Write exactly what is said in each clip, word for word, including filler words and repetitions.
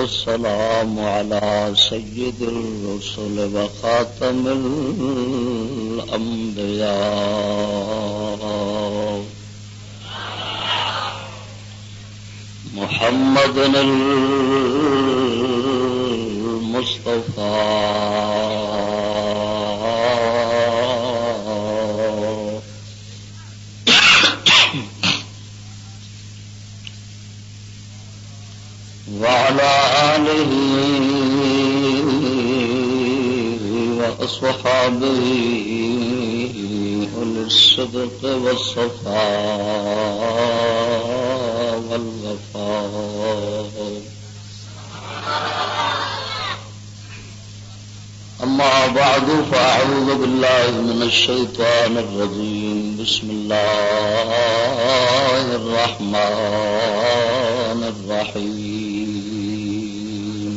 والسلام على سيد الرسل وخاتم الأنبياء محمد المصطفى وعلى آله وأصحابه أولي الصدق والصفاء والوفاء. أما بعد فأعوذ بالله من الشيطان الرجيم. بسم الله الرحمن الرحيم.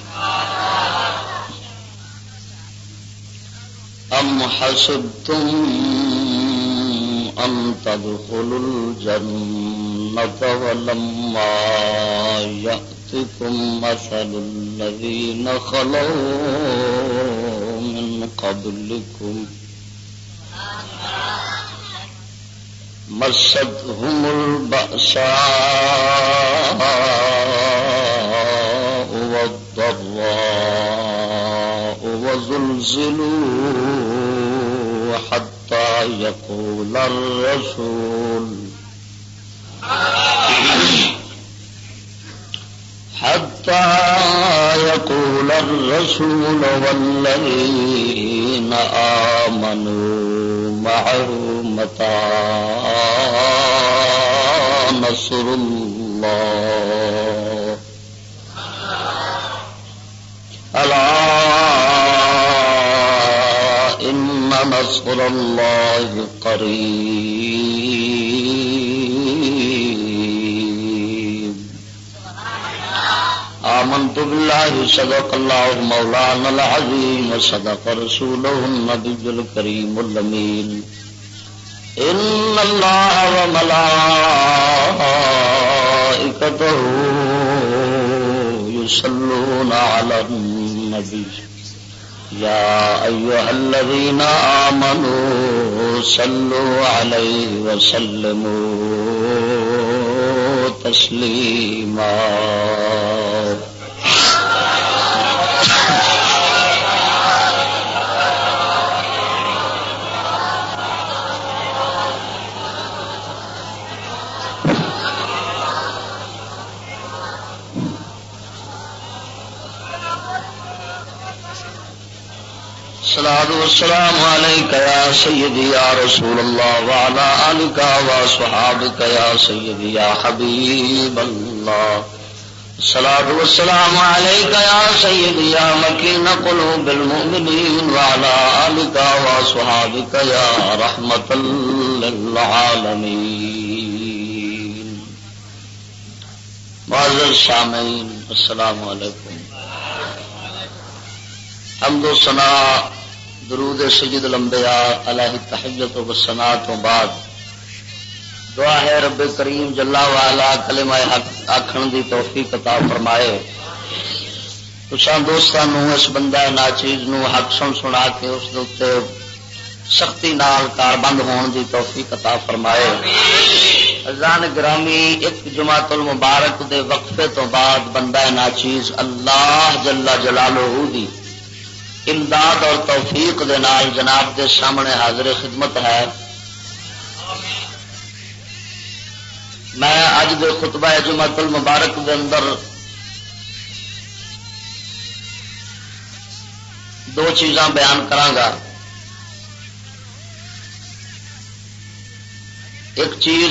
أم حسبتم أن تدخلوا الجنة ولما يأتكم مثل الذين خلوا من قبلكم مستهم البأساء والضراء وزلزلوا حتى يقول الرسول حتى يقول الرسول والذين آمنوا معه متى نصر الله ألا إن نصر الله قريب. آمنت بالله صدق الله مولانا العظيم وصدق رسوله النبي الكريم الأمين. إن الله وملائكته يصلون على النبي يا أيها الذين آمنوا صلوا عليه وسلموا تسليما. الصلاة والسلام عليك يا سيدي يا رسول الله وعلى آلك وصحابك يا سيدي يا حبيب الله. الصلاة والسلام عليك يا سيدي يا مكين قلوب المؤمنين وعلى آلك وصحابك يا رحمة للعالمين. معزز سامعین السلام علیکم. حمد و ثنا درود سید الانبیاء علیہ التحیت و ثنا تو بعد دعا ہے رب کریم جل وعلا کلمہ حق آکھن دی توفیق عطا فرمائے. تساں دوستانو اس بندہ ناچیز نو حق سن سنا کے اس دے اوتے سختی نال کاربند ہون دی توفیق عطا فرمائے. اذان گرامی ایک جمعۃ المبارک دے وقفے تو بعد بندہ ناچیز اللہ جل جلالہ دی امداد اور توفیق دے نال جناب دے سامنے حاضر خدمت ہے. میں اج دے خطبہ جمعۃ المبارک دے اندر دو چیزاں بیان کراں. ایک چیز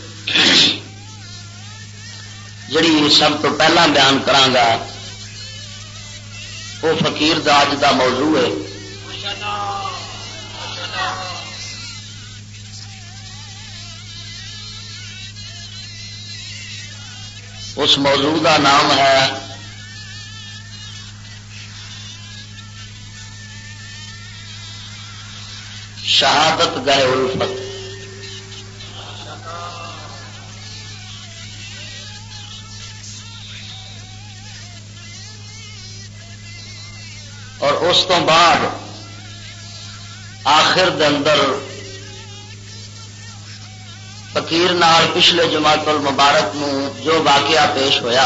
جڑی سب تو پہلا بیان کراں وہ فقیر دا اج دا موضوع ہے. اس موضوع کا نام ہے شہادت گئے الفت. اور اس تو بعد آخر دے اندر فقیر نال پچھلے جماعت المبارک نو جو واقعہ پیش ہویا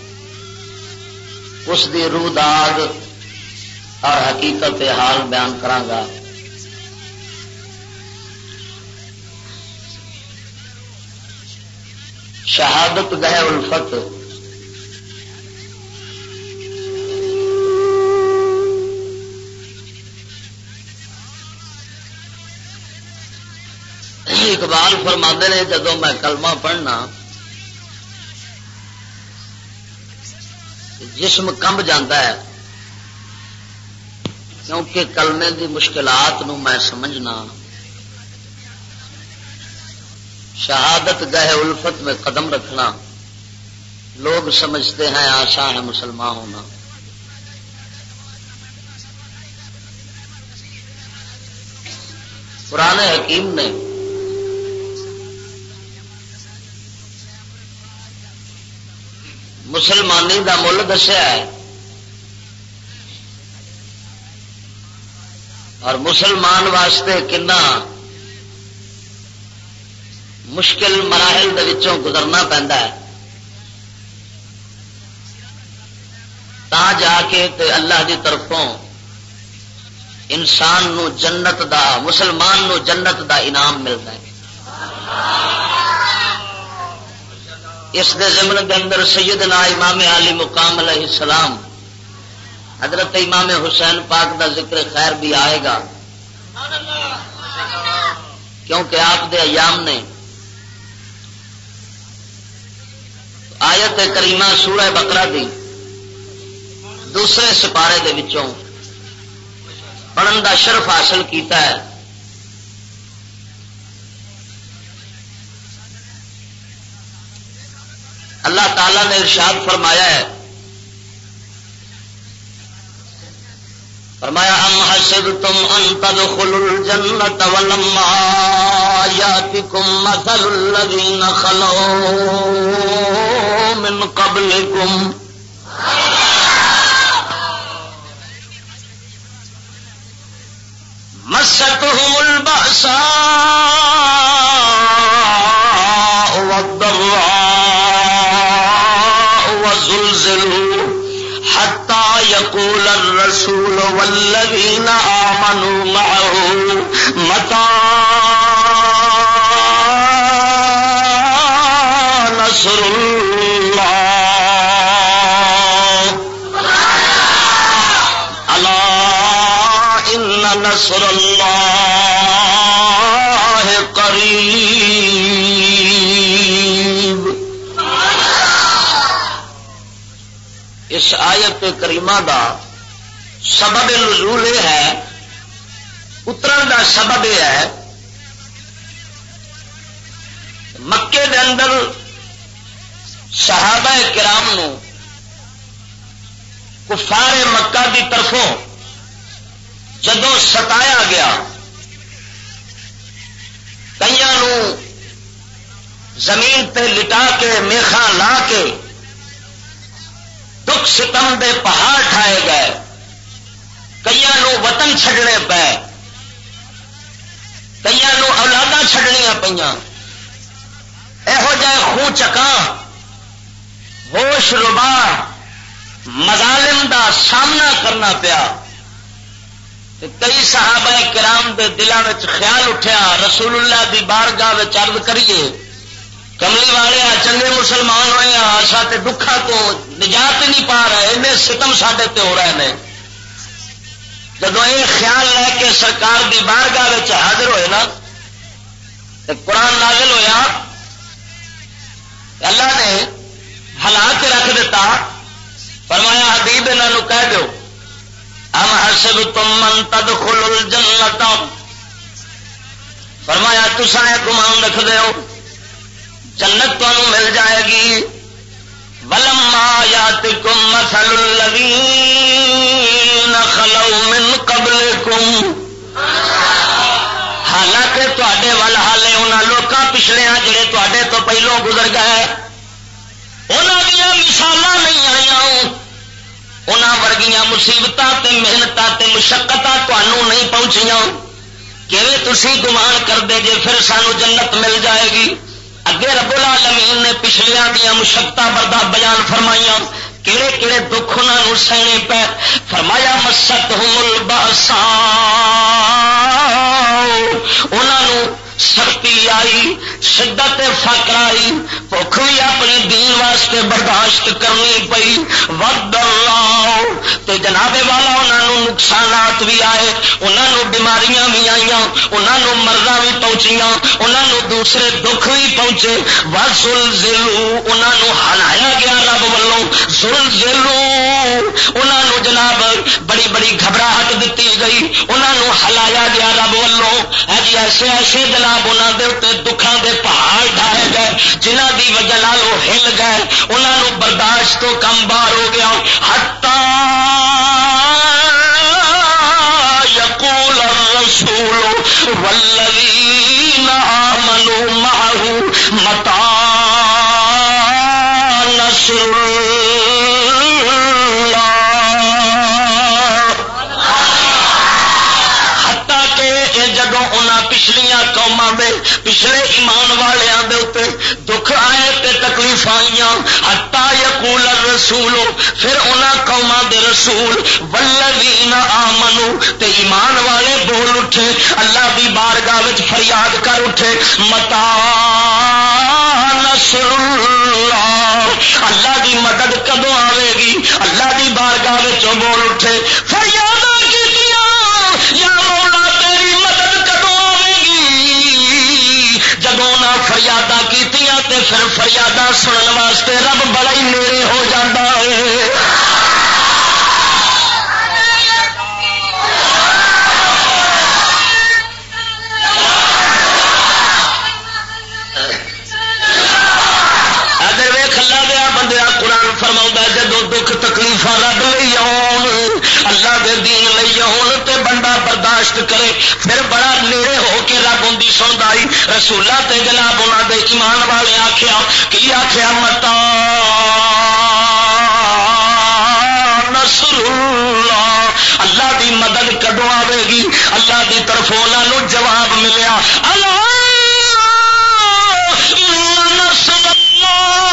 اس دی روح داد اور حقیقت حال بیان کراں گا۔ شہادت گہ الفت اقبال فرماندے نے جدوں میں کلمہ پڑھنا جسم کمب جاتا ہے، کیونکہ کلمے دی مشکلات نو میں سمجھنا، شہادت گہ الفت میں قدم رکھنا، لوگ سمجھتے ہیں آسان ہے مسلمان ہونا۔ قرآن حکیم نے مسلمانی دا مل دسیا ہے اور مسلمان واسطے کنا مشکل مراحل دے وچوں گزرنا پیندا ہے، تا جا کے تے اللہ دی طرفوں انسان نو جنت دا، مسلمان نو جنت دا انعام ملتا ہے۔ اس دے ضمن کے اندر سیدنا امام علی مقام علیہ السلام حضرت امام حسین پاک دا ذکر خیر بھی آئے گا، کیونکہ آپ دے ایام نے آیت کریمہ سورہ بقرہ دی دوسرے سپارے دے وچوں پڑھن دا شرف حاصل کیتا ہے۔ اللہ تعالی نے ارشاد فرمایا ہے، فرمایا ام حسبتم ان تدخلوا الجنة ولما يأتكم مثل الذين خلوا من قبلكم مستهم البأساء والضراء وزلزلوا حتى يقول الرسول والذين آمنوا معه متى نصر الله ألا إن نصر الله قريب۔ اس آیت کریمہ دا سبب نزول یہ ہے، اترن دا سبب یہ ہے، مکے دے اندر صحابہ کرام نو کفار مکہ دی طرفوں جدوں ستایا گیا، کئیاں نو زمین تے لٹا کے میخاں لا کے دکھ ستم دے پہاڑ ٹھائے گئے، کئیاں نو وطن چھڈنے پے، کئیاں نو اولاداں چھڈنیاں پئیاں، یہو جہ خون چکاں ہوش ربا مظالم دا سامنا کرنا پیا۔ کئی صحابہ کرام دے دلوں میں خیال اٹھیا رسول اللہ دی بارگاہ وچ عرض کریے، کملی والے چنگے مسلمان ہوئے ہیں، ساتے دکھا کو نجات نہیں پا رہے، انہیں ستم ساڈے تے ہو رہے ہیں۔ جب یہ خیال لے کے سرکار دی بارگاہ وچ حاضر ہوئے نا، تو قرآن نازل ہویا، اللہ نے ہلا کے رکھ دیتا، فرمایا حبیب انہوں کہہ دو ام حسبتم من تدخلوا الجنۃ، فرمایا تساں یہ گمان رکھ دیو جنت تمہیں مل جائے گی، ولما یاتکم مثل الذین خلوا من قبلکم، حالانکہ تے ول حالے انہاں لوکاں پچھلے جڑے تے تو پہلوں گزر گئے انہاں دیا مثالاں نہیں آئیاں، انہاں ورگیاں مصیبتاں تے محنتاں تے مشقتاں تانوں نہیں پہنچیاں کیویں تسی گمان کردے جے پھر سانو جنت مل جائے گی. اگے رب العالمین نے پچھلیاں دیاں مشقتاں بردا بیان فرمائیاں کہڑے کہڑے دکھ انہوں سہنے پے. فرمایا مستہم الباساء انہوں سختی آئی شدت فقر آئی بھوک بھی اپنی دین واسطے برداشت کرنی پئی. والضراء تے جناب والا انہوں نقصانات بھی آئے انہوں بیماریاں بھی آئیاں انہوں مرضاں بھی پہنچیاں انہوں دوسرے دکھ بھی پہنچے. وزلزلوا انہوں ہلایا گیا رب والوں زلزلوا انہوں جناب بڑی بڑی گھبراہٹ دیتی گئی انہوں ہلایا گیا رب والوں. جی ایسے ایسے جناب انہوں دے اتنے دکھان دے پہاڑ ڈھائے گئے جنہ دی وجہ نال وہ ہل گئے انہوں برداشت تو کم باہر ہو گیا. حتی یقول الرسول والذین آمنوا معه متى نصر پچھلیاں قوماں دے پچھلے ایمان والوں دے اوتے دکھ آئے تے تکلیف آئیاں. حتی یقول الرسول پھر انہاں قوماں دے رسول والذین آمنوا تے ایمان والے بول اٹھے اللہ دی بارگاہ وچ فریاد کر اٹھے متا نصر اللہ اللہ دی مدد کدوں آوے گی. اللہ دی بارگاہ وچ بول اٹھے فریاداں کیتیاں یا مولا تیری مدد جدوں فریاداں کیتیاں تے پھر فریاداں سنن واسطے رب بڑا ہی نیڑے ہو جاتا ہے. ادھر ویکھ اللہ دیا بندیا قرآن فرماؤں جدوں دکھ تکلیف رب لئی آن اللہ دے دین لئی آن تے بندہ برداشت کرے پھر بڑا نیڑے ہو کے رب ان کی سنتا آئی. رسولہ تے جناب انہوں دے ایمان والے آخیا کی آخیا متا نصر اللہ اللہ دی مدد کدو آئے گی. اللہ دی طرف انہوں جواب ملیا اللہ نصر اللہ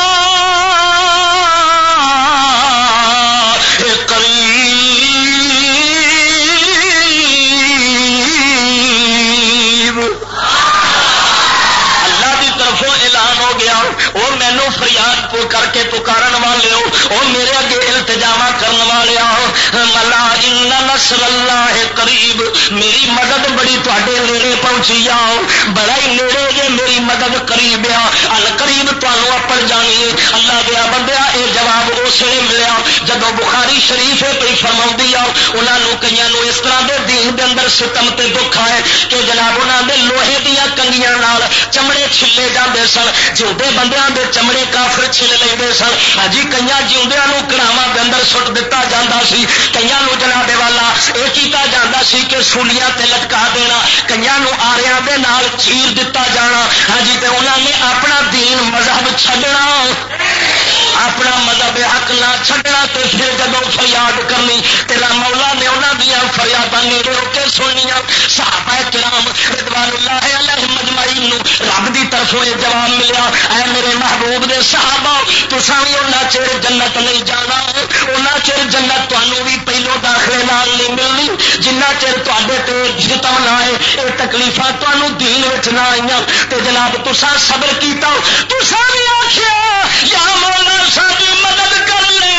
وہ مینو فریاد کر کے پکارن والے ہو وہ میرے اگے التجاوا کرن والے ملا ان نصر اللہ قریب میری مدد بڑی تے نیڑے پہنچی آ بڑا ہی نیڑے جے میری مدد قریب آ القریب تمہوں اپڑ جانی ہے. اللہ دیا بندیا یہ جواب اس لیے ملیا جدو بخاری شریف پہ فرماؤں آ انہوں کئی اس طرح دے دین دے اندر ستم تے دکھ آئے کہ جناب انہوں دے لوہے دیا کنگیاں نال چمڑے چھلے جاندے سن جیوندے بندیاں دے چمڑے کافر چھل لیندے سن. ہاں جی کئی جیوندیاں نو کڑاواں دے اندر سٹ دتا جاندا سی کئیاں نو جناب والا یہ کیتا جاندا سی کہ سولیاں تے لٹکا دینا کئیاں نو آریاں دے نال چیر دتا جانا. ہاں جی تے انہاں نے اپنا دین مذہب چھڈنا اپنا مذہب حق نہ چھڈنا تے پھر جدوں فریاد کرنی تیرا مولا نے انہاں دیاں فریاداں نیڑے ہو کے سننیاں. صحابہ کرام رضوان اللہ علیہم اجمعین نو رب دی طرفوں یہ جواب ملیا اے میرے محبوب دے صحابہ تساں وی انہاں چیر جنت نہیں جانا انہاں چیر جنت تانوں بھی پہلو داخلے نال نہیں ملنی جنہ چیر تواڈے تے ستم نہ آئے اے تکلیفاں تانوں دین وچ نہ آئیاں تے جناب تساں صبر کیتا تساں بھی آکھیا یا مولا ساڈی مدد کر لے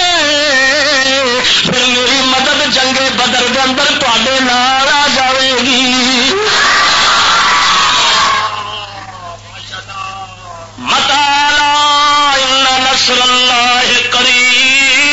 پھر میری مدد جنگے بدر دے اندر تواڈے نال آ جاوے گی. متالا ان نصر اللہ قریب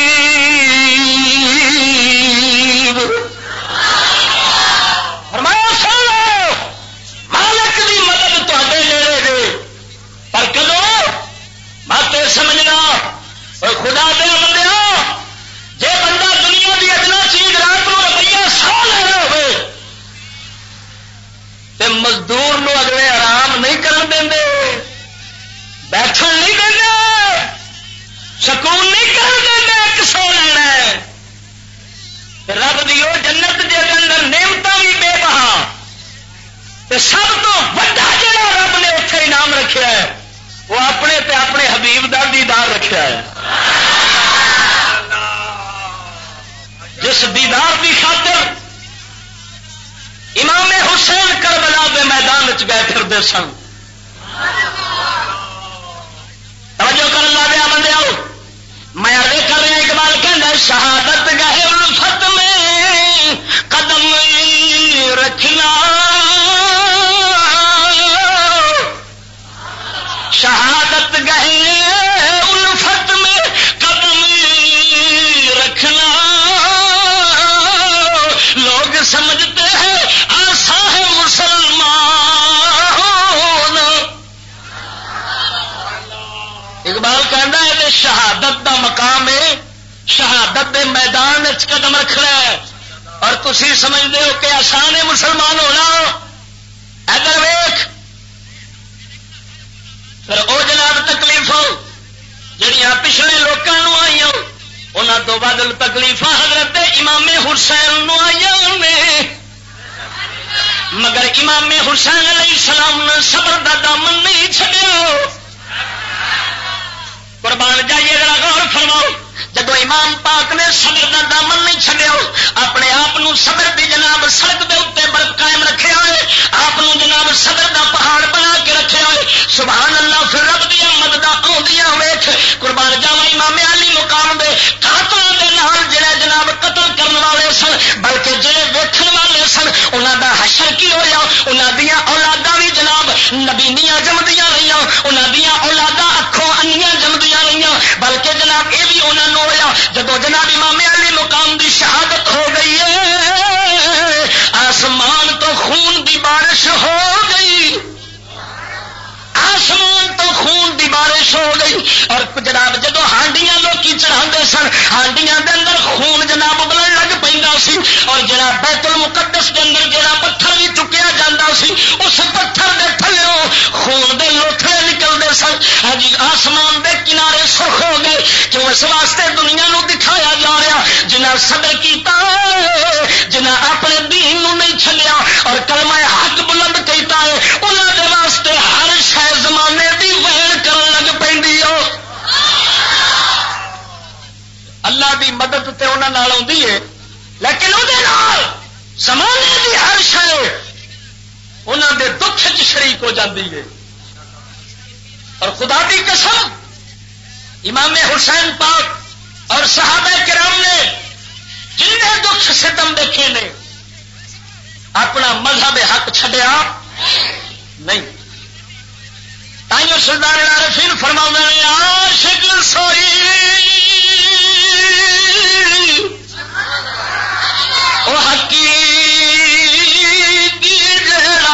فرمایا سنو مالک دی مدد تے نیڑے دے پر کدو بات سمجھنا اور خدا دے بندیا جے بندہ دنیا دی ادنا چیز رات کو روپیہ سو لینا ہوئے تے مزدور نو اگلے آرام نہیں کرن دیں بیٹھن نہیں دیں سکون نہیں کر دیں ایک سو لینا ہے رب دی وہ جنت دے اندر نعمت بھی بے بہا، سب تو بڑا جڑا رب نے اتنے انعام رکھا ہے وہ اپنے تے اپنے حبیب دا دیدار رکھا ہے، جس دیدار کی خاطر امام حسین کربلا کے میدان گئے پھرتے سن۔ توجہ کر لا دیا بندے آؤ، میں ارے کر رہا اقبال کہنا شہادت گہے الفت میں قدم رکھنا، شہادت گہے الفت میں قدم رکھنا، لوگ سمجھتے ہیں آسا ہے مسلمان، اقبال کہنا ہے شہادت دا مقام ہے، شہادت دے میدان قدم رکھنا ہے، اور تسی سمجھتے ہو کہ آسان ہے مسلمان ہونا۔ ادھر ویخ پھر او جناب تکلیف جہاں پچھلے لوگوں آئی انہوں تو بدل تکلیف حضرت امام حسین نو آئی نے، مگر امام حسین علیہ السلام نے صبر دا دامن نہیں چھڈیا۔ قربان جائیے ذرا غور فرماؤ، جب امام پاک نے صبر دا دامن نہیں چھڈیا، اپنے آپ صبر دی جناب سڑک دے اتنے برف قائم رکھے ہوئے، آپ جناب صبر دا پہاڑ بنا کے رکھے ہوئے، سبحان اللہ۔ پھر رب دی مدد آدیاں ویکھ قربان جاواں امام علی مقام دے قاتل دے نال جڑے جناب قتل کرن والے سن، بلکہ جڑے ویکھن والے سن انہاں دا حشر کی ہویا، انہاں دیاں اولاداں بھی جناب نبینیاں جمدیاں رہیاں، انہاں دیاں اولاداں اکھوں انیاں جمدیاں رہیاں، بلکہ جناب یہ بھی انہاں نوں ہویا جدو جناب امام علی مقام دی شہادت ہو گئی ہے، آسمان تو خون دی بارش ہو گئی، آسمان تو خون دی بارش ہو گئی، اور جناب جدو ہانڈیاں لوکی چڑھا سن، ہانڈیاں دے اندر خون جناب ابلن لگ پہ سی، اور جناب بیت المقدس کے اندر جڑا پتھر بھی چکیا جاتا سی، اس پتھر دے تھلوں خون دے لوتھڑے نکلتے سن۔ ہاں جی، آسمان دے کنارے سرخ ہو گئے، کیوں اس واسطے دنیا نو دکھایا جا رہا جنہ صبر کیتا، جنہ اپنے دین نو نہیں چھلیا اور کلمہ حق بلند کیتا ہے، انہاں دے واسطے ہر شے زمانے دی وین کرن لگ پیندی ہو۔ اللہ دی مدد تے انہاں نال ہوندی ہے، لیکن وہ زمانے دی ہر شے انہاں دے دکھ چ شریک ہو جاتی ہے۔ اور خدا دی قسم امام حسین پاک اور صحابہ کرام نے جنہیں دکھ ستم دیکھے نے اپنا مذہب حق چھڈیا نہیں۔ تائیوں سردار العارفین فرماؤں نے عاشق سوئی او حقیقی جڑا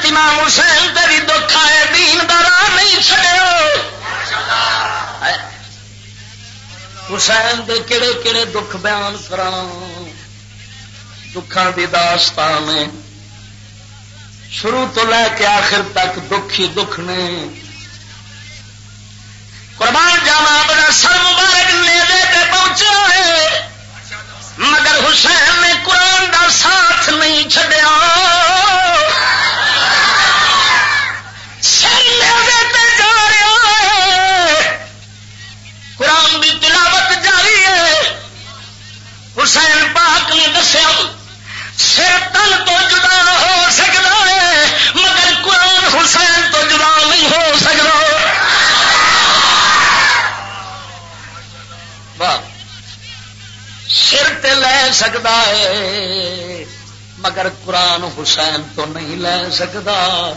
امام حسین تے بھی دکھ آئے دین دا راہ نہیں چھڈیا حسین دے کہڑے کہڑے دکھ بیان کراں دکھاں دی داستان ہے شروع تو لے کے آخر تک دکھ ہی دکھ نے قربان جاوا اپنا سر مبارک نیزے تے پہنچا ہے مگر حسین نے قرآن دا ساتھ نہیں چھڈیا سر نیزے تے جا رہا ہے قرآن کی تلاوت جاری ہے حسین پاک نے دسیا سر تن تو جدا ہو سکتا ہے مگر قرآن حسین تو جدا نہیں ہو سکتا سر تے لے سکتا ہے مگر قرآن حسین تو نہیں لے سکتا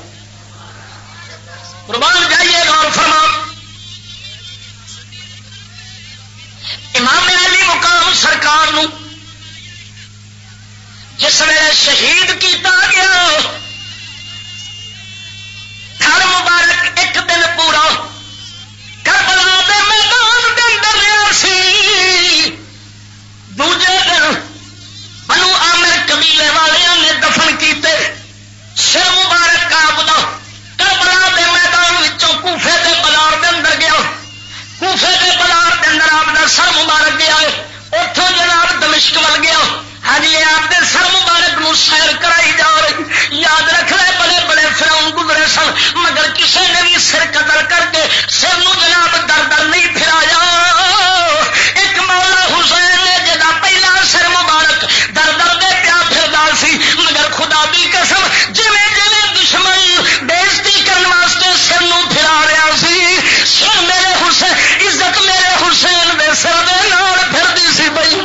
قربان جائیے غور فرما امام علی مقام سرکار نو جس ویلے شہید کیتا گیا ہر مبارک ایک دن پورا کربلا دے میدان دے اندر رہا سی دوجے دن بنو عامر قبیلے والوں نے دفن کیتے سر مبارک آپ دا کربلا دے میدان وچوں کوفے دے بازار دے اندر گیا کوفے دے بازار دے اندر آپ دا سر مبارک گیا اتوں جناب دمشق ول گیا ہاں جی آپ دے سر مبارک نو سیر کرائی جا رہی یاد رکھ لے بڑے بڑے فراؤن گزرے سن مگر کسی نے بھی سر قدر کر کے سر نو جناب در در نہیں پھرایا ایک مولا حسین نے جدا پہلا سر مبارک در در دے پیا پھردا سی مگر خدا دی قسم جویں جویں دشمن بےزتی کرن واسطے سر نو پھرا رہا سی سر میرے حسین عزت میرے حسین دے سر دے نال پھردی سی بھائی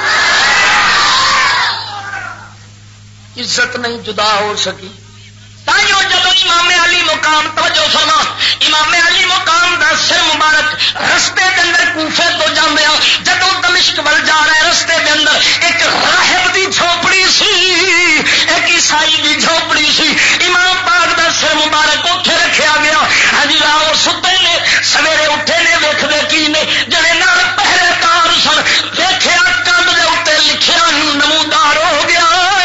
عزت نہیں جدا ہو سکی تائیوں جب امام علی مقام توجہ فرما امام علی مقام دا سر مبارک رستے کے اندر کوفے تو جاندے جدوں دمشق ول جا رہے رستے کے اندر ایک راہب دی جھوپڑی سی ایک عیسائی دی جھوپڑی سی امام پاک دا سر مبارک اوتھے رکھیا گیا ہاں جی راہ ستے نے سویرے اٹھے نے ویکھدے کی نے جڑے نال پہرے کار سن ویکھیا کندھ دے اوتے لکھیا نمودار ہو گیا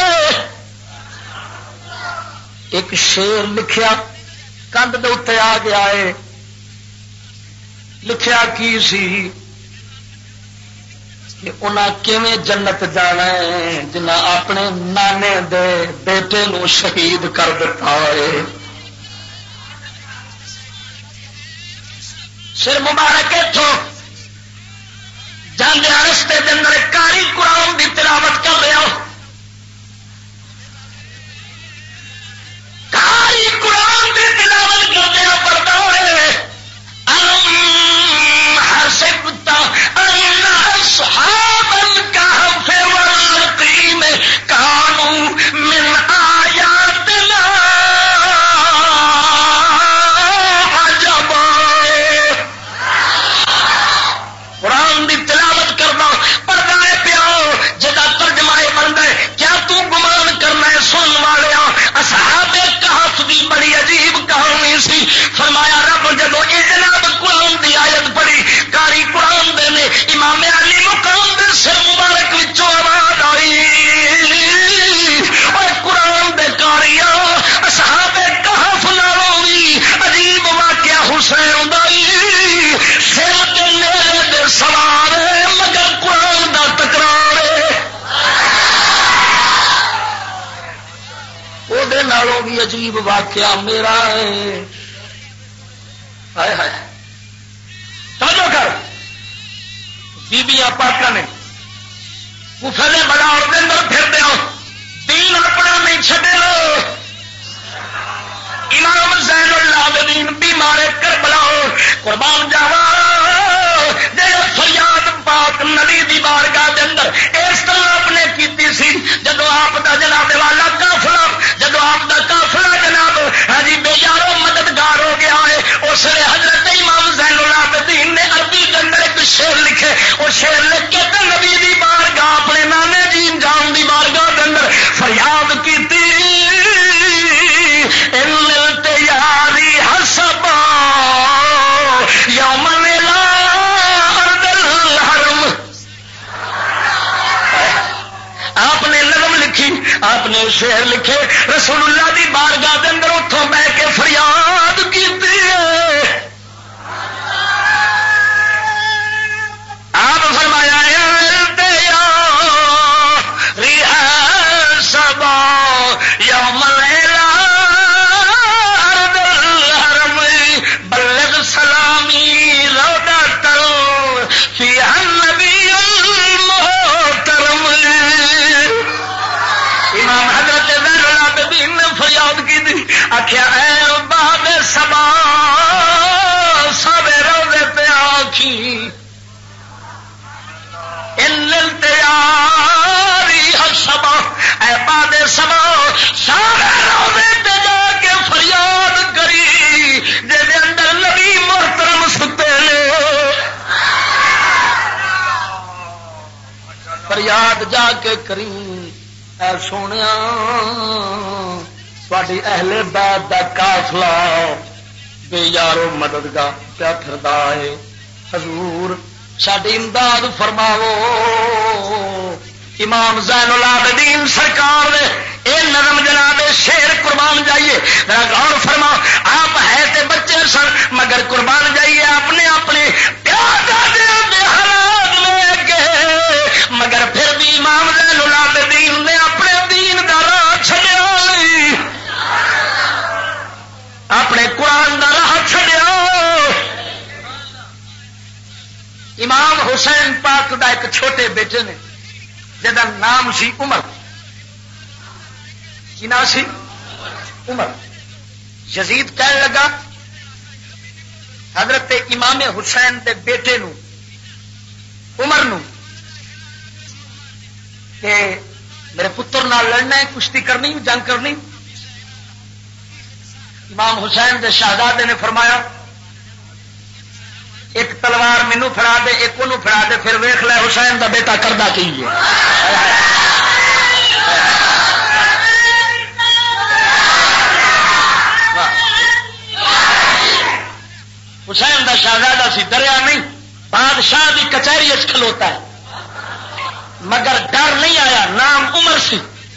ایک شیر لکھیا کندھ دے اتنے آ گیا ہے لکھیا کی سی کہ انہاں کیویں جنت جانا ہے جنہاں اپنے نانے دے بیٹے نو شہید کر دیتا ہے سر مبارک اتوں جاندے رستے دے اندر کاری قرآن دی تلاوت کر رہا کاری قرآن کی تلاوت کرتے پڑتا ہے ہر سے کتا اصحاب الکہف والرقیم کانوا من آیاتنا عجبا قرآن کی تلاوت کرنا پڑتا ہے پیا جدا ترجمہ بنتا ہے کیا تو گمان کرنا ہے سن والے اصحاب کہف دی بڑی عجیب کہانی سی فرمایا رب جدو یہ جناب قرآن دی آیت پڑھی کاری قرآن دے نے امام علی مقام دے سر مبارک وچوں آواز آئی اور قرآن دے کاریا اصحاب کہف نالوں بھی عجیب واقعہ حسین دائی سر تے نیرے دے سوار مگر قرآن دا تکرار دے نالوں بھی عجیب واقعہ میرا ہے ہائے ہائے توجہ کر بیبیاں پاکاں نے کوفے دے بازار دے اندر پھر دیا دین اپنا نہیں چھڈے امام زین العابدین بیمار کربلا قربان جاوا جے فریاد پاک نبی دی بارگاہ دے اندر اس طرح اپنے کیتی سی جدو آپ دا جناب والا قافلہ جدو آپ دا قافلہ جناب ہاں جی بے یارو مددگار ہو گیا ہے اس نے حضرت امام زین العابدین نے عربی کے اندر ایک شعر لکھے وہ شعر لکھ کے تے نبی دی بارگاہ اپنے نانے جین جان دی بارگاہ کے اندر فریاد کیتی شعر لکھے رسول اللہ دی بارگاہ دے اندر اتوں بہ کے فریاد کی آپ فرمایا سبا یوم ارد الحرم بلغ سلامی روضۃ فیہا النبی المحترم. امام حضرت زین العابدین نے فریاد کی تھی آخیا اے باب سبا سب روضے پہ آخی ان التیاری حسبا اے باد سبا سارے روضے تے جا کے فریاد کری جے اندر نبی محترم ستے نے فریاد جا کے کری اے سونیا تھوڑی اہل بیت دا قافلہ بے یارو مددگار کیا پھردا ہے حضور ساڈی امداد فرماو. امام زین العابدین سرکار نے اے نظم جناب شیر قربان جائیے ذرا غور فرما. آپ ہے تے بچے سن مگر قربان جائیے اپنے اپنے حالات لے کے مگر پھر بھی امام زین العابدین نے اپنے دین دا راہ چھڈیا نہیں اپنے قرآن دا راہ چھڈیا. امام حسین پاک دا ایک چھوٹے بیٹے نے جدا نام سی عمر. کی نام سی عمر. یزید کہنے لگا حضرت امام حسین دے بیٹے نو عمر نو کہ میرے پتر نال لڑنا ہے کشتی کرنی جنگ کرنی. امام حسین دے شہزادے نے فرمایا ایک تلوار مینو پھڑا دے ایک انہوں پھڑا دے پھر ویخ لے حسین دا بیٹا کردہ کی حسین دا شہزادہ سی دریا نہیں بادشاہ دی کچہری اچ کھلوتا ہے مگر ڈر نہیں آیا. نام عمر سی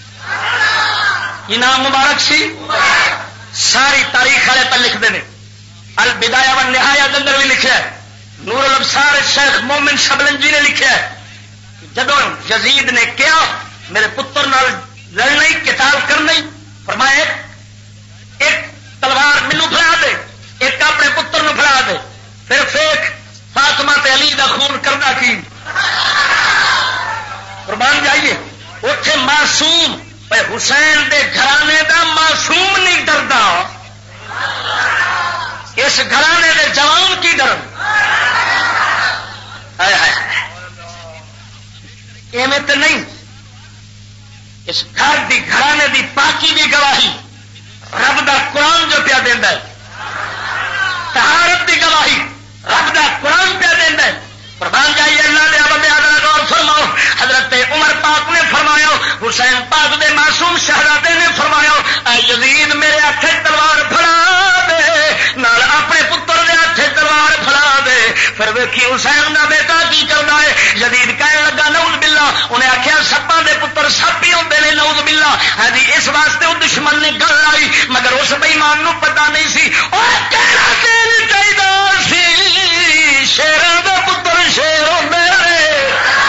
یہ نام مبارک سی. ساری تاریخ والے پر لکھتے ہیں البدایہ والنہایہ کے اندر بھی لکھا ہے. نور الابصار شیخ مومن شبلنجی نے لکھا ہے جدو یزید نے کیا میرے پتر نال لڑنا قتال کرنا فرمایا ایک تلوار مینو پھڑا دے ایک اپنے پتر نو پھڑا دے پھر فیک فاطمہ تے علی دا خون کرنا کی قربان جائیے. اتے معصوم حسین دے گھرانے دا معصوم نہیں ڈردا اس گھرانے دے جوان کی ڈر ایویں تو نہیں. اس گھر دی گھرانے دی پاکی دی گواہی رب دا قرآن جو پیا دینا ہے طہارت دی گواہی رب دا قرآن پیا دینا ہے. قربان جائیے اللہ دے بندے حضرت غور فرماؤ. حضرت عمر پاک نے فرمایا حسین پاک دے معصوم شہزادے نے فرمایا اے یزید میرے ہاتھ تلوار پھڑا دے نال اپنے پتر دے ہاتھ تلوار پھڑا دے. پھر ویکھی حسین دا بیٹا کی کردا ہے. یزید کہنے لگا نعوذ باللہ انہیں آخیا سپاں دے پتر سپ ہی ہوندے نے نعوذ باللہ. ہاں جی اس واسطے وہ دشمن نے گل آئی مگر اس بے ایمان نو پتہ نہیں سی اوہ کہنا تیری چاہیے سی شیراں دا پتر شیر ہوندے نے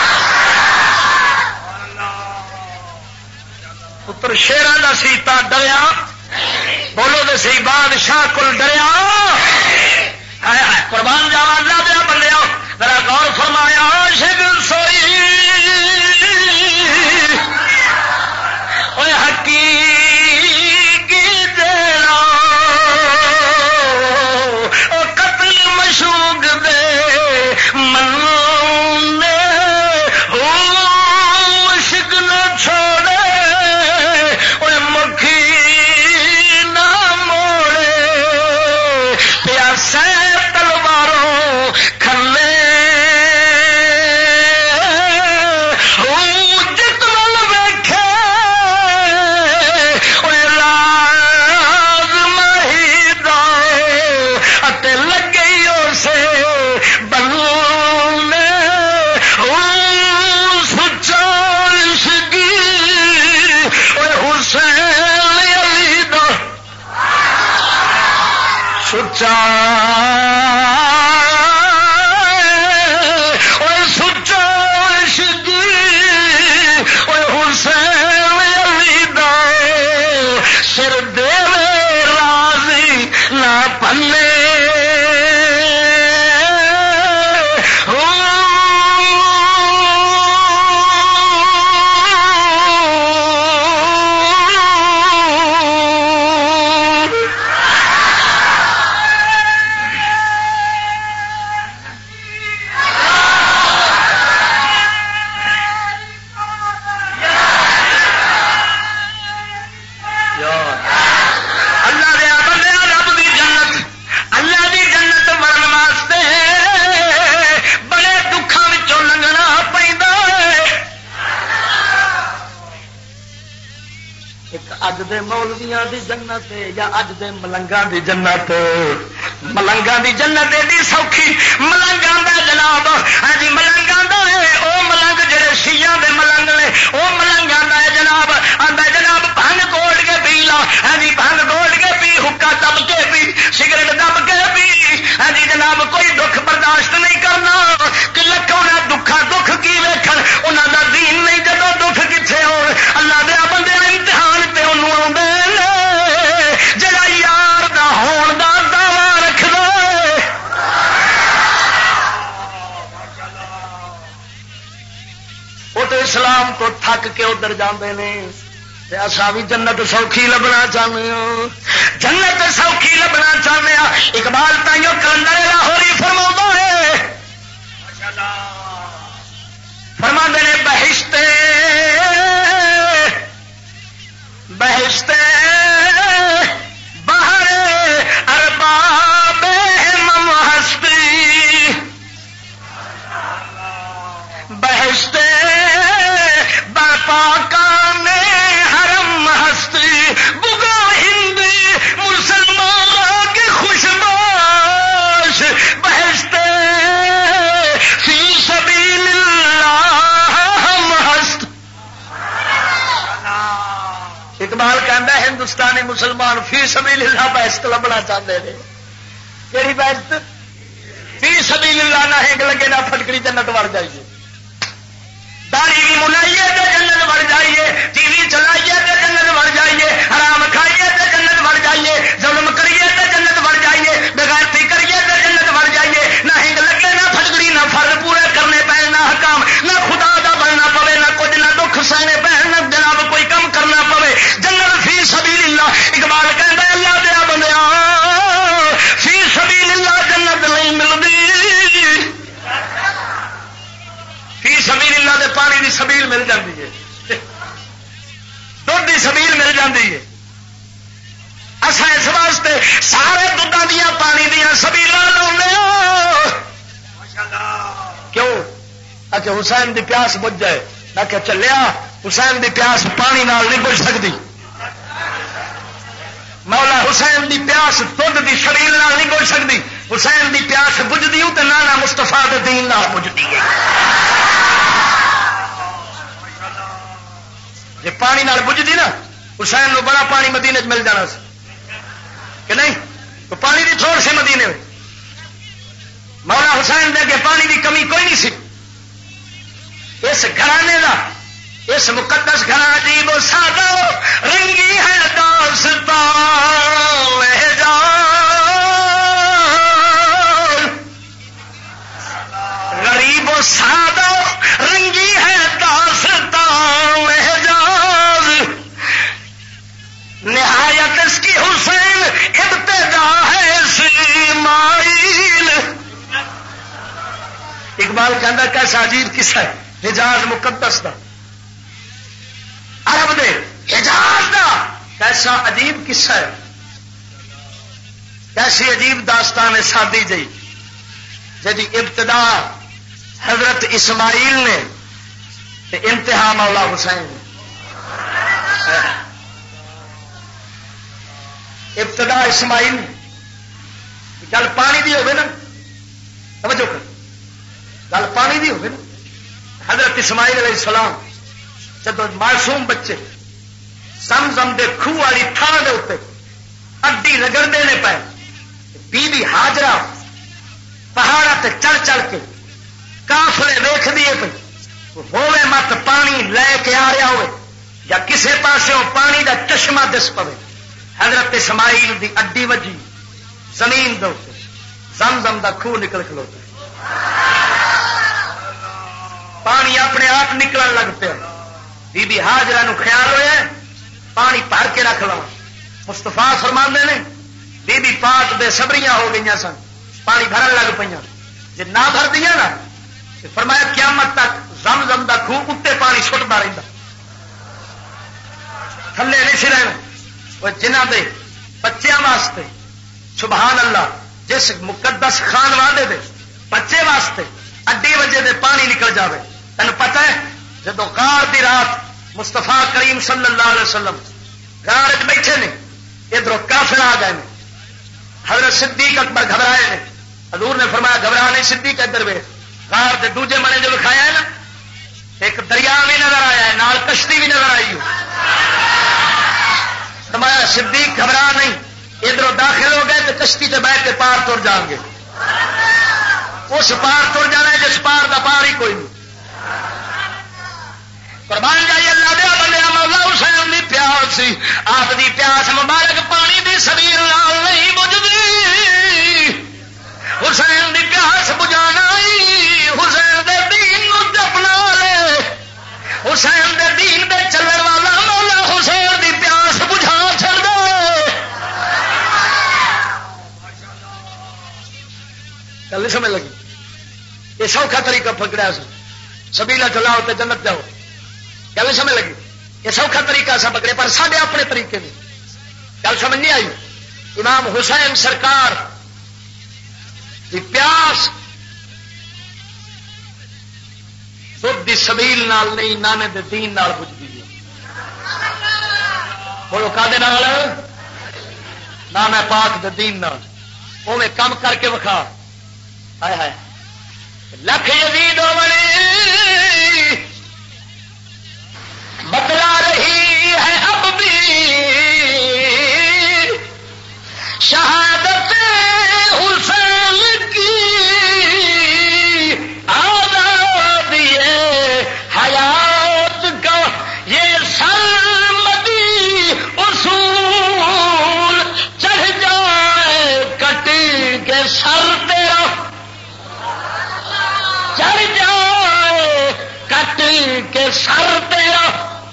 پتر شیراں دا سی تا ڈریا بولو دے سی بادشاہ کل ڈریا. قربان جاوا اللہ دیا بندیا ذرا غور فرمایا عاشق سوئی اوے حقیقی دینا او قتل مشوق دے من ہو عشق نہ چھوڑے اوے مکھی نہ موڑے پیاسے تلواروں سچا وہ سچا عشق وہ حسین علی دا سر دے راضی نہ پلے اج دے مولویاں دی جنت یا اج دے ملنگاں دی جنت ملنگاں دی جنت ایڈی سوکھی ملنگاں دا جناب ہاں جی ملنگاں دا ہے او ملنگ جڑے شیعہ دے ملنگ نے او ملنگاں دا ہے جناب آندا جناب بھنگ گھول کے پی لا ہاں جی بھنگ گھول کے پی حکا دب کے پی سگریٹ دب کے پی ہاں جی جناب کوئی دکھ برداشت نہیں کرنا کہ لکھاں دکھا دکھ کی ویکھن انہاں دا دین نہیں جدوں دکھ کتھے ہو اللہ دے بندے امتحان تے انہوں آوندے جڑا یار دا ہون دا دعوی رکھدا وہ تو اسلام تو تھک کے ادھر جاندے نے تے اساں وی جنت سوکھی لبنا چاہنے ہاں جنت سوکھی لبنا چاہنے ہاں اقبال تائیوں کلندر لاہوری فرماؤں ہے فرماندے نے بہشت بہشت باہر ارباب ہم ہستی بہشت پاکان حرم ہستی بگا ہندی مسلمان کی خوشباش بہشت فی سبیل اللہ ہم ہست اقبال کہندا ہے ہندوستانی مسلمان فی سبیل اللہ بہشت لبنا چاہتے ہیں کیڑی بہشت فی سبیل اللہ نہ ہنگ لگے نہ پھٹکڑی جنت وڑ جائیے داڑھی بھی منائیے تو جنت بڑھ جائیے ٹی وی چلائیے تو جنت بڑھ جائیے حرام کھائیے تو جنت بڑھ جائیے ظلم کریے تو جنت بڑھ جائیے بغیرتی کریے تو جنت بڑھ جائیے نہ ہنگ لگے نہ پھٹکڑی نہ فرض پورے کرنے پے نہ حکام نہ خدا دا بننا پوے نہ کچھ نہ دکھ سہنے پے نہ جناب کوئی کم کرنا پوے جنت فی سبیل اللہ اقبال کہندا اللہ دیا بندیاں فی سبیل اللہ جنت نہیں ملدی فی سبیل اللہ دے پانی دی سبیل مل جاتی ہے دودھ دی سبیل مل جاتی ہے اصا اس واسطے سارے دودھاں دیا پانی دیا سبیل لاؤنے کیوں آ کہ حسین دی پیاس بجھ جائے نہ کہ چلیا حسین دی پیاس پانی نال نہیں بجھ سکتی مولا حسین دی پیاس دودھ دی سبیل نال نہیں بجھ سکتی حسین دی پیاس بجھتی ہوں تو نانا مستفا دے دین نال بجھتی ہے جی پانی نال بجھتی نا حسین نو بڑا پانی مدینے مل جانا سی کہ نہیں تو پانی دی تھوڑ سی مدینے میں مولا حسین دے کے پانی دی کمی کوئی نہیں سی اس گھرانے دا اس مقدس گھر عجیب و سادہ رنگی ہے داستان غریب و سادہ رنگی ہے داستان اعجاز نہایت اس کی حسین ابتدا ہے اسماعیل اقبال کہندا کیسا عجیب قصہ ہے حجاز مقدس دا عرب دے حجاز دا کیسا عجیب قصہ ہے کیسی عجیب داستان سادی جی جی ابتدا حضرت اسماعیل نے تے انتہا مولا حسین ابتدا اسماعیل گل پانی دی ہوگی نا سمجھو گل پانی دی ہوگی نا حضرت اسماعیل علیہ السلام جب معصوم بچے زمزم دے کھوہ والی تھان دے اوپر اڈی رگڑتے نے پے بی بی ہاجرہ پہاڑا تے چڑھ چڑھ کے کافلے ویخ دیے پہ ہوے مت پانی لے کے آ رہا ہوئے یا کسے پاسوں پانی دا چشمہ دس پوے حضرت اسماعیل دی اڈی وجی زمین دو زمزم دا خوہ نکل کھلوتا پانی اپنے آپ نکلن لگ پیا بی بی ہاجرہ نو خیال ہویا پانی بھر کے رکھ لو مستفا فرماندے نے بی بی پاک بے صبریاں ہو گئی سن پانی بھرن لگ پہ جی نہ بھر دیا نا فرمایا قیامت تک زم زم دا خوہ اتنے پانی سٹتا رہتا تھلے نہیں سی رہنا جنہ دے بچیاں واسطے سبحان اللہ جس مقدس خان وعدے دے بچے واسطے اڈی وجے دے پانی نکل جاوے تین پتہ ہے جدو غار دی رات مستفا کریم صلی اللہ علیہ وسلم غار بیٹھے نے ادھر کافر آ گئے حضرت صدیق اکبر گھبرائے نے حضور نے فرمایا گھبرا نہیں صدیق ادھر وے غار دے دوجے منے جو لکھایا ہے نا ایک دریا بھی نظر آیا ہے نال کشتی بھی نظر آئی فرمایا صدیق گھبرا نہیں ادھر داخل ہو گئے تو کشتی سے بیٹھ کے پار تر جان گے اس پار تر جانا ہے جس پار کا پار ہی کوئی نہیں قربان جائیے اللہ دیا بندیا مولا حسین دی پیاس سی آپ دی پیاس مبارک پانی دی سبیل نال نہیں بجھدی حسین دی پیاس بجانا حسین دے دین نو جپنا لے حسین دے دین دے چلن والا مولا حسین دی پیاس بجھا چھڑ دے گل نہیں سمجھ لگی یہ سوکھا طریقہ پکڑا سبیلا چلاؤ تے جنت جاؤ گل نہیں سمجھ لگی یہ سوکھا طریقہ سا پکڑے پر سارے اپنے طریقے میں گل سمجھ نہیں آئی امام حسین سرکار دی پیاس خود دی سبیل نال نہیں نانے دے دین نال بجھدی ہے بولو کادے نال نانا پاک دے دین نال اوویں کم کر کے وکھا ہائے ہائے لکھ یزید بنے بتلا رہی ہے اب بھی شہادت حسین کی آزادی حیات کا یہ سرمدی اصول چڑھ جائے کٹی کے سر تیرا چڑھ جائے کٹی کے سر تیرا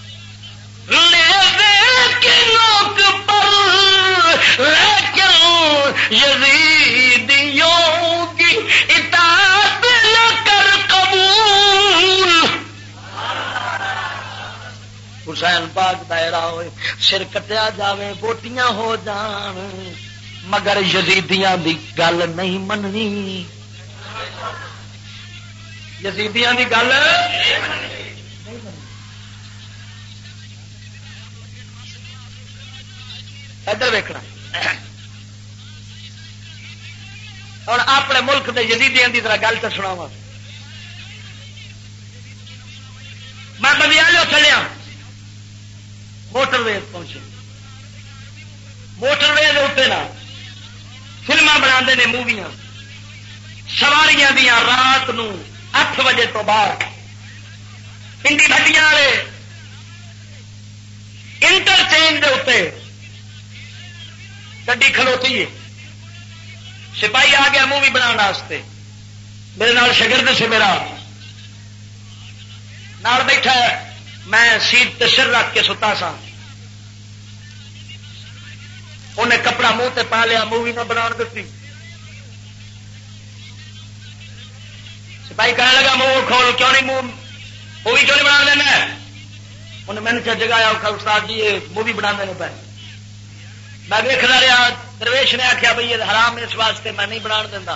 نوک پر لیکن یزیدیوں کی اطاعت نہ کر قبول حسین پاک دائرہ ہوئے سر کٹیا جاوے بوٹیاں ہو جان مگر یزیدیاں دی گل نہیں مننی یزیدیاں دی گل ادھر ویکھنا اور اپنے ملک کے یزیدیاں دی طرح گل تو سناواں میں بندیالو چلیا موٹر وے پہنچے موٹر وے اتنے نا فلما بنا نے موویاں سواریاں دیا رات نو اٹھ بجے تو بعد پنڈی بھٹیاں والے انٹرچینج دے اتنے گڈی کھلوتی ہے سپاہی آ گیا مووی بنا میرے نال شگرد سے میرا نال بیٹھا میں سیٹ تے سر رکھ کے ستا سا انہیں کپڑا منہ تے پا لیا مووی نہ بنا دیتی سپاہی کہنے لگا منہ کھول کیوں نہیں منہ مووی کیوں نہیں بنا دینا انہیں میں نے جگایا استاد جی یہ مووی بنا دینے پہ میں دیکھتا رہا درویش نے آخیا بھائی یہ حرام اس واسطے میں نہیں بنا دینا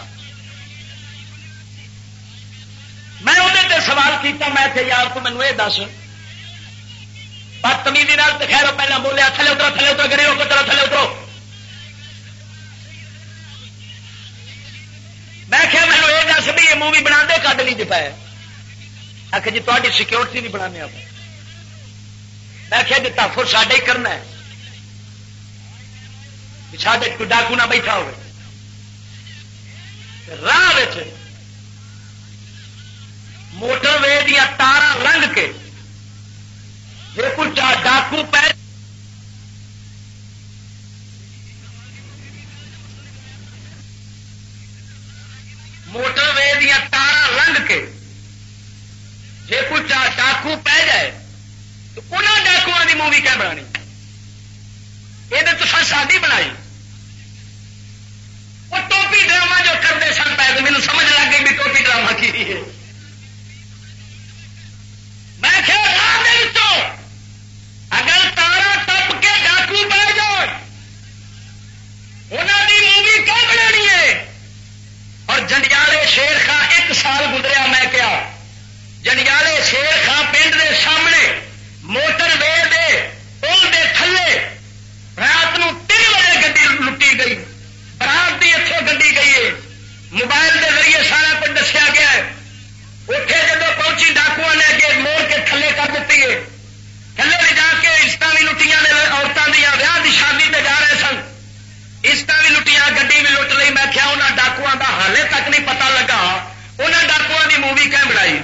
میں وہ سوال کیتا میں کہ یار تو مینو یہ دس بدتمیزی تو خیر پہلے بولیا تھلے اترو تھلے اترو گری ہو چلو تھلے اترو میں کیا مینو یہ دس بھی یہ مووی بنا دے کد نہیں پایا آخر جی تاری سیکورٹی نہیں بنانے آپ میں کیا جی تحفظ ساڈے ہی کرنا ہے ساڈے کوئی ڈاکو نہ بیٹھا ہوئے راہ موٹر وے دیا تارا لنگ کے جی کوئی ڈاکو پہ موٹر وے دیا تارا لنگ کے جی کوئی ڈاکو پہ جائے تو انہوں ڈاکو کی مووی کیا بنانی یہ تو ساری بنائی وہ ٹوپی ڈرامہ جو کرتے سن پہ میرے سمجھ لگ گئی بھی ٹوپی ڈرامہ کی ہے میں کہ اگر تارا ٹپ کے ڈاکو پہ جاؤ انہوں کی مووی کیا بنانی ہے اور جنڈیالے شیر خان ایک سال گزریا میں کیا جنڈیالے شیر خان پنڈ کے سامنے موٹر وے دے پل دے تھلے رات نو تین بجے گڈی لٹی گئی برات کی اتوں گڈی گئی ہے موبائل کے ذریعے سارا کچھ دسیا گیا ہے اتنے جب پہنچی ڈاکو نے اگے موڑ کے تھلے کر دیتی ہے تھلے لے جا کے عزت بھی لٹیاں نے عورتوں دیا ویاہ کی شادی پہ جا رہے سن عزت بھی لٹیاں گڈی بھی لٹ لی میں کیا انہوں ڈاکو کا حالے تک نہیں پتا لگا انہیں ڈاکو کی مووی کیوں بنائی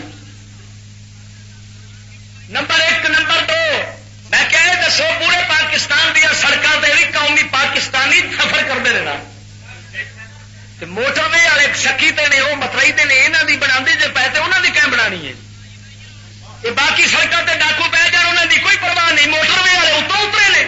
نمبر ایک نمبر دو میں کہ دسو پورے پاکستان دیا سڑکوں سے بھی قومی پاکستانی سفر کرتے رہنا موٹر وے والے سکی تے نے وہ مترئی تے نے یہاں کی بنا جی پہ تو انہوں کی کیوں بنانی ہے یہ باقی سڑکوں سے ڈاکو پہ جان انہوں کی کوئی پرواہ نہیں موٹر وے والے اتوں اترے نے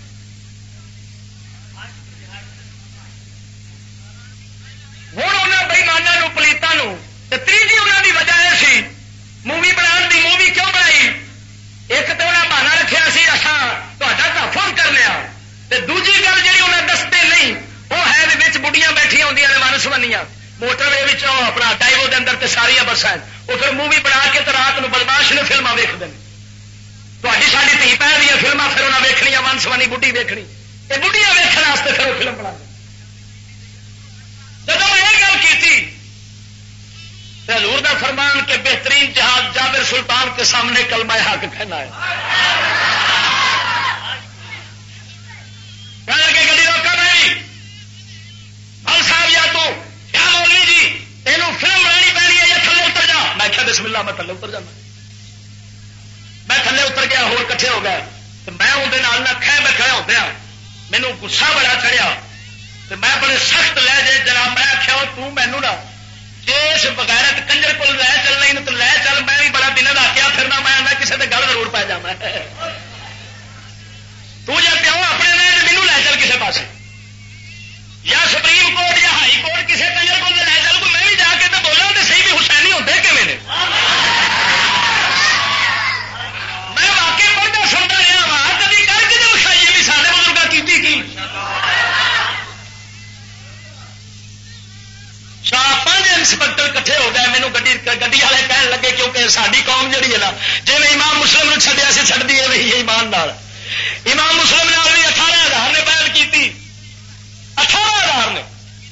ہوں انہوں بئیمانوں پلیتوں تیجی انہوں کی وجہ یہ سی مووی بنا دی مووی کیوں بنائی ایک تو انہیں بہانا رکھا سی اچھا تا فون کر لیا دوجی گل جی انہیں دستے نہیں وہ ہے بھی بڑھیاں بیٹھیا ہوں نے مانس بنیا موٹر وے اپنا ڈائیو کے اندر ساریا بسان وہ پھر مووی بنا کے تو رات کو بدماش نے فلما ویکتے ہیں تاری ساری دھی پہ دیا فلما پھر انہیں ویکنیا ونس بنی بڑھی ویکنی یہ بڑھیاں ویکن پھر وہ فلم بنا جب میں یہ گل کی حضور دا فرمان کے بہترین جہاز جابر سلطان کے سامنے کلمہ حق کہنا ہے کہنے لگے گلی روکا نہیں بھل صاحب یا تو کیا مولوی جی تینوں فلم بنانی پینی ہے یا تھلے اتر جا میں کیا بسم اللہ میں تھلے اتر جانا میں تھلے اتر گیا ہو کٹھے ہو گئے تو میں اندر نہ کھے میں کھڑا ہوتا مینو گسا بڑا چڑھیا تو میں بڑے سخت لے جے جناب میں آخیا تو مینو نہ اس بغیرت کنجر کو لے چل نہیں تو لے چل میں بھی بڑا دن آخیا پھرنا میں آنا کسی کے گل ضرور پی جا تو جب پیو اپنے میں مینو لے چل کسی پاس یا سپریم کورٹ یا ہائی کورٹ کسی کنجر کو لے چل کو میں بھی جا کے تو بولا تو صحیح بھی حسینی ہوتے کہ میں میں واقعی پڑھتا سنتا رہا وا کبھی کر کے جو کھائیے بھی سارے بزرگ کی کی پانچ انسپیکٹر کٹھے ہو گئے مینو گڈی گڈی والے کہن لگے کیونکہ ساری قوم جہی ہے نا جی میں امام مسلم نے چڈیا سی چڑھ دی ہے ایمان نال امام مسلم نے بھی اٹھارہ ہزار نے بیعت کی اٹھارہ ہزار نے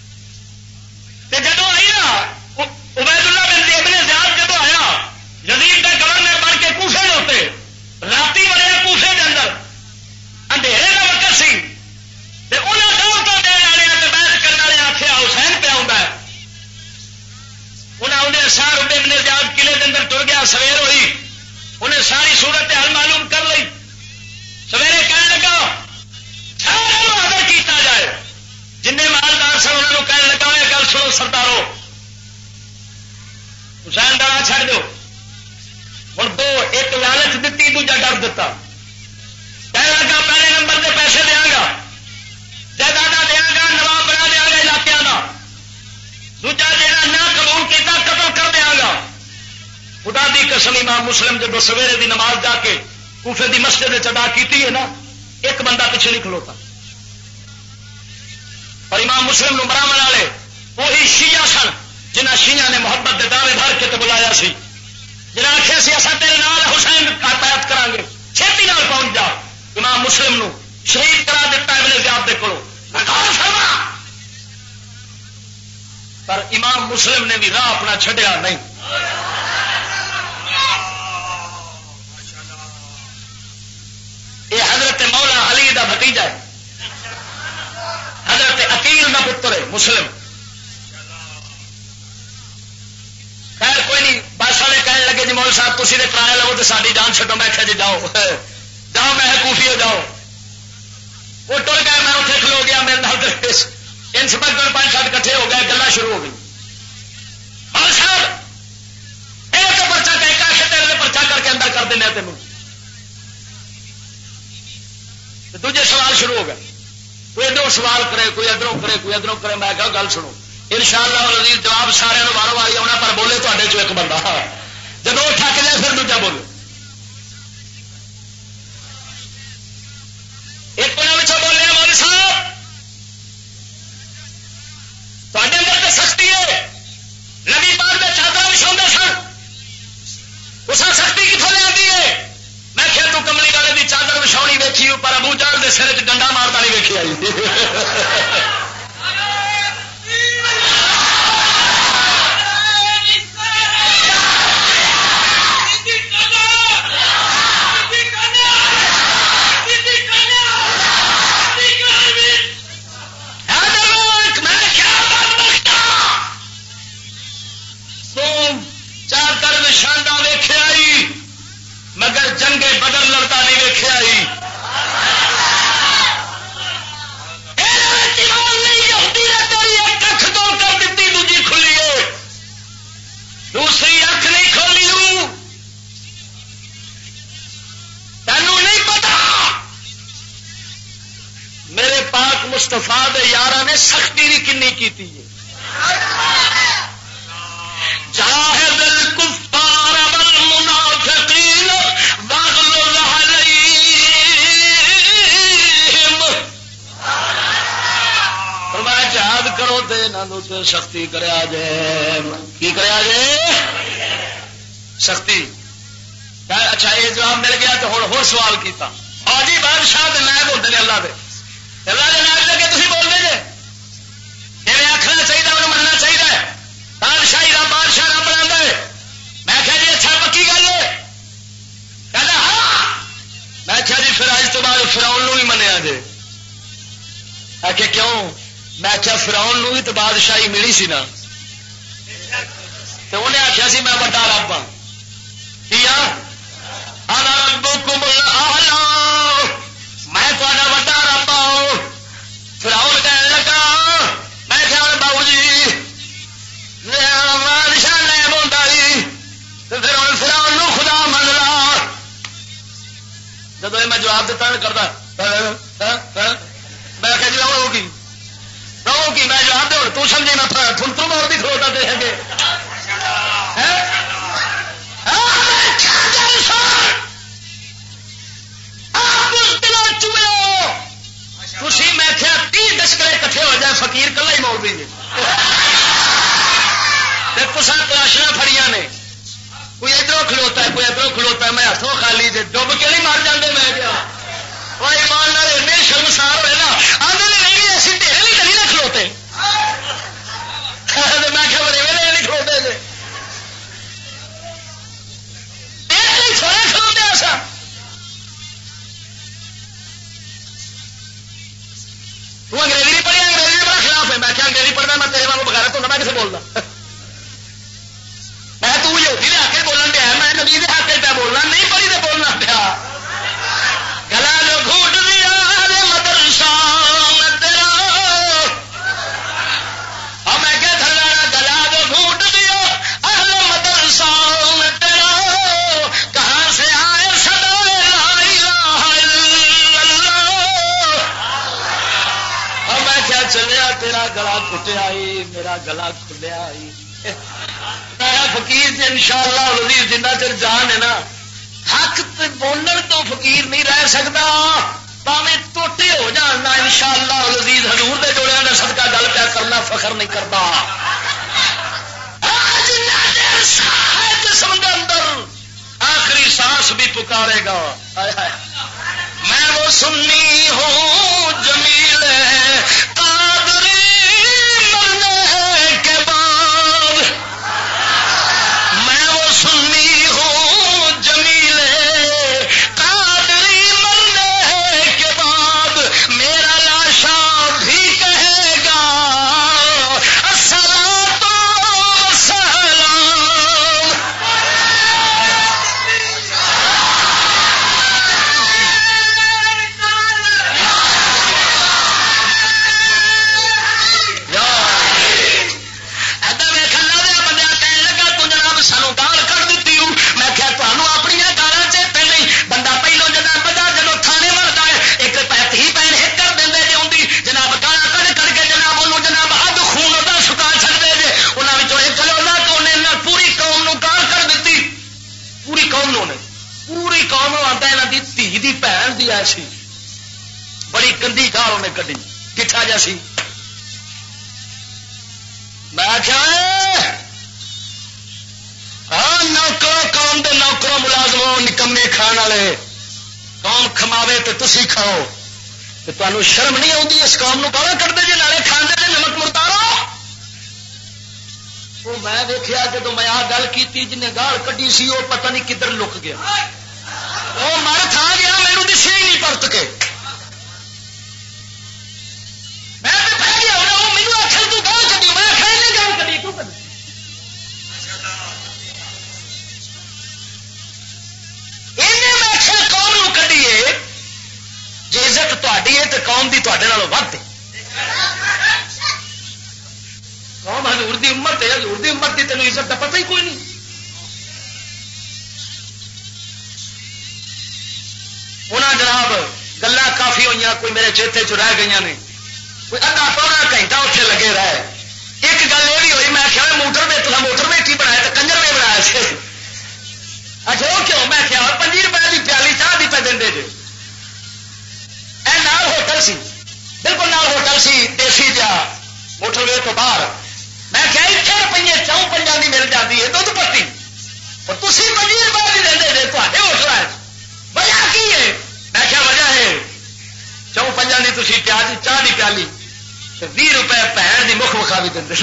جدو آئی نا عبید اللہ بن ابن زیاد جدو آیا یزید کا گورنر بن کے کوفے ہوتے رات بڑے کوفے کے اندر اندھیرے کا وقت سی انہیں دعوتوں دن والے بیعت کرنے والے آخیا حسین پہ آؤں ہے انہیں انہیں سار ابے ابن زیاد قلعے کے اندر تر گیا سویر ہوئی انہیں ساری صورت حال معلوم کر لی سویرے کہنے لگا سارے حاضر کیتا جائے جن مالدار سن انہوں کہنے لگا یہ گل سنو سردارو حسین ڈرا چھڑ دو ہوں دو ایک لالچ دیتی دوجا ڈر دیتا کہنے لگا پہلے نمبر سے پیسے دیا گا جائیداد دیا گا نواب بنا دیا گا علاقے کا دوجا جہاں نہ قبول کیا قتل کر دیا گا خدا دی قسم امام مسلم جب سویرے دی نماز جا کے کوفے دی مسجد ادا کی ہے نا ایک بندہ پیچھے نہیں کھلوتا اور امام مسلم نو براہمن والے وہی شیعہ سن جنہ شیعہ نے محبت کے دعوے دار کے تو بلایا سی جنہیں آخیا سی اصل تیرے نال حسین کا بیعت کران گے چھتی نال پہنچ جا امام مسلم نو شہید کرا دیتا ابن زیاد دے کولو فرما پر امام مسلم نے بھی راہ اپنا چھڈیا نہیں یہ حضرت مولا علی دا بھتیجا ہے حضرت عقیل دا پتر ہے مسلم مول صاحب تھی نے کرایہ لو تو ساری جان چھڈو. میں آخیا جی جاؤ جاؤ میں کوفی جاؤ. وہ ٹر گئے. میں اتنے کھلو گیا. میرے نال انسپیکٹر پانچ سات کٹھے ہو گئے. گلا شروع ہو گئی. مول صاحب یہ تو پرچا کہ پرچا کر کے اندر کر دینا تینوں. دوجے سوال شروع ہو گئے. کوئی ادھر سوال کرے کوئی ادھروں کرے کوئی ادھروں کرے. میں کہا گل سنو ان شاء اللہ عزیز جواب سارے واروں واری آنا پر بولے تے چو ایک بندہ جب وہ تھک جائے پھر دوجا بولے. ایک بچوں بولے مول صاحب تے اندر تو سختی ہے. نبی پاک میں چادر بچھا سن اس سختی کتوں لے ہے. میں کیا تو کملی والے کی چادر بچھاؤنی ویکھی پر ابو جہل کے سر چ ڈنڈا مارتا نہیں ویکھی آئی. چادر نشانہ ویخیا آئی مگر جنگے بدر لڑتا نہیں ویخیا آئی. ایک اکھ دو کر دیتی دوجی کھلی ہے دوسری اکھ نہیں کھولی. تینوں نہیں پتا میرے پاک مستفا دے یار نے سختی بھی کنی کی. جاہد الکفار والمنافقین واغلظ علیہم. فرمایا جہاد کرو تے انہاں تے سختی کریا جے. کی کریا جے؟ سختی. اچھا یہ جواب مل گیا تو ہوں ہو سوال کیتا. اور جی بادشاہ دے نائب ہوتے ہیں اللہ دے. اللہ دے نائب لگے تھی بولتے جے جی آخنا چاہیے انہوں مننا چاہیے. بادشاہی کا بادشاہ رب بنا ہے. میں کہا جی اچھا پکی گل ہے. کہتا ہاں. میں کہا جی پھر اج تو بعد فراؤن بھی منیا جی. آخر کیوں؟ میں کیا فراؤن بھی تو بادشاہی ملی سی نا. تو انہیں آخیا سی میں بڑا رب ہاں. انا ربکم الاعلی میں تھوڑا بڑا رب ہوں. فراؤن کہنے لگا میں کیا باؤ جی بادشاہ نیب ہوتا ہی تو پھر ہوں فراؤن خدا من لا. جب میں جواب دیتا کرتا میں کہ جی رہو گی رہو گی میں جواب دے تو سمجھے میں تھنتروں میں اور بھی کھلوتا دے گے. تھی میں کیا تی دشکرے کٹھے ہو جائے فقیر کلا ہی موڑ دیں گے. کسا تلاشنا فڑیاں نے کوئی ادھروں کھلوتا ہے کوئی ادھروں کھلوتا ہے. میں ہاتھوں خالی جی ڈب کے نہیں مار جاندے. میں کیا وہ ایمان ایسے شرمسار ہوئے نا آدھے نہیں ایسی ڈیرے نہیں کری نہ کھلوتے. میں کیا بڑے ویلے نہیں کھلوتے جی ڈیرے نہیں تھوڑے کھلوتے. ایسا تو انگریزی نہیں پڑھی انگریزی بڑا خلاف ہے. میں کیا انگریزی پڑھنا میں تیرے واگوں بغیر تو میں کسے بولنا. میں تو یہودی دے حق بولن دیا میں نبی دے حق پہ بولنا نہیں پڑھی تو بولنا پیا. گلا جو گھوٹ دیا مدرسہ تیرا اور میں کہ تھلا گلا جو گھوٹ دیا اہل مدرسہ تیرا کہاں سے آئے صدا لا الہ الا اللہ. اور میں کیا چلیا تیرا گلا کٹیا ہی میرا گلا کھلیا ہی. فقیر سے ان شاء اللہ جنہ چر جان ہے نا حق بولن تو فقیر نہیں رہ سکتا. پاویں ٹوٹے ہو جانا ان شاء اللہ لذیذ حضور دے جوڑے کا صدقہ گل پیا کرنا فخر نہیں کرتا. جسم کے اندر آخری سانس بھی پکارے گا میں وہ سنی ہوں جمیل قادری مرنے کے بعد. میں وہ سنی ہوں جمیل قادری مرنے کے بعد میرا لاشا بھی کہے گا الصلاۃ والسلام سی بڑی گندی گال انہیں کڈی کٹھا جا سی میں کیا ہاں نوکروں قوم دے نوکروں ملازموں نکمے کھان والے قوم کھماوے تو تسی کھاؤ تو تمہیں شرم نہیں آتی اس قوم کو گالا کٹتے جی نالے کھانے جی نمک مردارو وہ میں دیکھا جب میں آ گل کی جنہیں گال کٹی سی وہ پتہ نہیں کدھر لک گیا وہ مر کھا گیا میرے دسے ہی نہیں پرت کے میں پہ گیا وہ میرے آخر تو گال کٹی میں آخر نہیں گال کٹی کیوں کٹی میں آخر قوم کٹیے جی عزت تاری ہے تو قوم کی تے ود قوم حضور دی امت ہے حضور دی امت کی تینوں عزت کا پتہ ہی کوئی نہیں انہیں جناب گلا کافی ہوئی کوئی میرے چیتے چ رہ گئی نے کوئی ادھا پونا گھنٹہ اتنے لگے رہے ایک گل یہ بھی ہوئی میں کیا موٹر میں تو موٹر میں کی بنایا تو کنجر میں بنایا سے اچھا وہ کیوں میں کیا پنجی روپئے کی پیالی چاہ بھی پہ دے جی اے نال ہوٹل سی بالکل نال ہوٹل سی دیسی جا موٹر وے تو باہر میں کیا اتنے روپیے چون پنجا کی مل جاتی ہے دھد پتی اور تھی پنجی روپئے بھی دے جی تے ہوٹل ہے وجہ کی ہے میں کیا وجہ ہے چون پنجا کی تھی پیاز چاہ کی پیالی بھی روپئے بھن کی مکھ مکھا بھی دے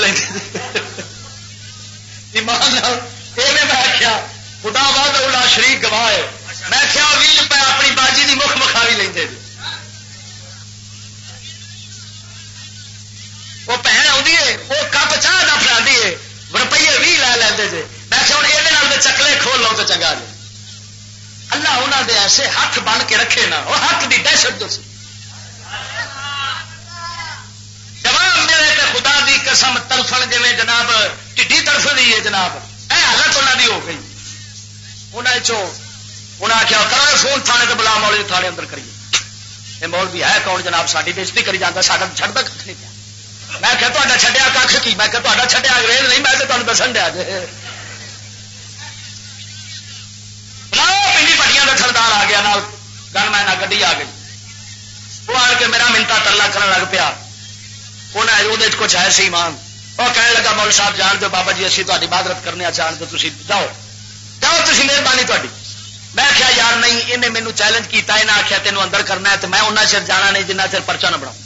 میں آخیا خدا بہت اولا شریک گواہ ہے میں کیا بھی روپئے اپنی باجی کی مکھ مکھا بھی لیں وہ بھن آتی ہے وہ کپ چاہ نہ فلا ہے روپیے بھی لے لے جی میں کیا ہوں یہ چکلے کھول لو تو چنگا جی اللہ انہوں دے ایسے ہاتھ بن کے رکھے نا وہ ہاتھ کی دہشت جو سی جواب میرے تے خدا دی قسم ترفن جی جناب ٹھڈی طرف دی ہے جناب اے حالت انہوں دی ہو گئی انہیں آخیا کرو فون تھانے تو بلا مولوی تھانے اندر کریے یہ مولوی ہے کون جناب ساری بےزتی کری جاتا ساڈا چھڑتا کھ نہیں پیا میں کہ تا چھڈیا کھ کی میں کہ تا چھڈیا انگریز نہیں میں تو تمہیں دسن دیا جی پنڈی پٹیاں کا تھردار آ گیا گن میں گڈی آ گئی وہ آ کے میرا منتا ترلا کرن لگ پیا انہیں وہ کچھ ہے سی ایمان وہ کہنے لگا مول صاحب جان دو بابا جی اسی تاری معذرت کرنے چاہن تو تھی جاؤ جاؤ تھی مہربانی تاری میں آخیا یار نہیں انہیں مینو چیلنج کیا انہیں آخیا تینوں اندر کرنا ہے تو میں انہیں چر جانا نہیں جنہ چر پرچا نہ بناؤں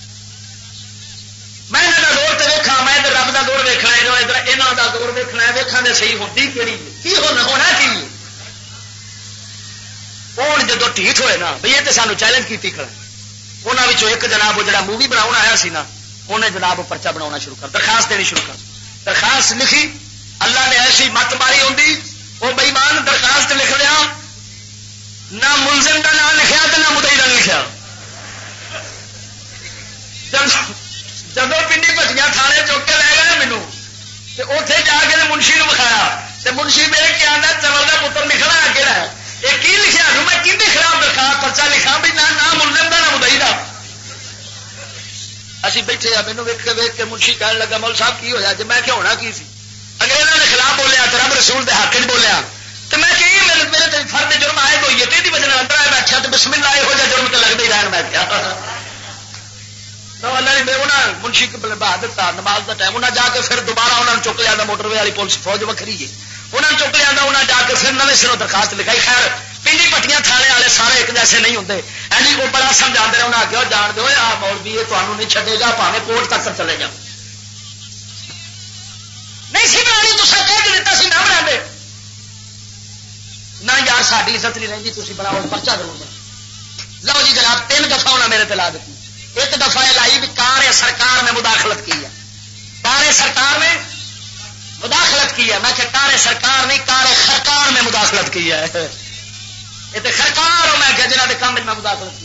میں یہاں کا دور تو ویکا میں ادھر رب کا دور ویکنا ہے ادھر یہاں کا دور ویکنا ہے ویکھا دے صحیح ہوتی کہڑی کی ہونا ہونا کی ہوں جدو ٹھیٹ ہوئے نا بھائی یہ تو سانو چیلنج کی کھڑا انہوں ایک جناب وہ جڑا مووی بنا آیا سی نا انہیں جناب پرچا بنا شروع کر درخواست دینی شروع کر درخواست لکھی اللہ نے ایسی مت ماری ہوتی وہ بےمان درخواست لکھ دیا نہ ملزم کا نام لکھا تو نہ مدعی کا لکھا جب پنڈی بچیاں تھانے چوک کے لے گئے مینو اتے جا کے منشی بخایا منشی میرے کیا آدھا چمر کا پتر لکھنا اگے رہا یہ کی لکھا میں کی خلاف درخواست پرچا لکھا بھی نہ ملزم کا نہ مدعی کا اسی بیٹھے آ مینو ویک کے ویک کے منشی کہنے لگا مول صاحب کی ہوا جی میں کیا ہونا کی سی انگریزوں کے خلاف بولیا تو رب رسول کے حق بولیا تو میں کہ میرے میرے فرد جرم آئے ہوئی ہے تیری وجہ اندر آئے بیٹھا تو بسم اللہ یہو جہ جرم تو لگتا ہی رہن میں کیا منشی بہا دیتا نماز کا ٹائم انہیں جا کے پھر دوبارہ انہوں نے چک لیا موٹر وے والی پولیس فوج وکری ہے انہوں نے چک لیا انہیں جا کے پھر نویں سروں درخواست لکھائی خیر پنڈی پٹیاں تھانے والے سارے ایک جیسے نہیں ہوتے اینی کو بڑا سمجھا رہے انہیں آگے جان دو آ مولوی یہ تمہیں نہیں چھڈے گا پاوے کورٹ تک چلے جاؤ نہیں سی بنا تو کہہ کے دیتا سی نہ بنا دے نہ یار ساری عزت نہیں رہی تھی بناؤ پرچا ضرور لو جی جناب تین دفعہ انہیں میرے تلا دیتی ایک دفعہ لائی بھی کار سرکار میں مداخلت کی ہے کار سرکار میں مداخلت کی ہے میں کہ کار سرکار نہیں کار خرکار میں مداخلت کی ہے یہ تو خرکار میں کہ جنہوں نے کام میں مداخلت کی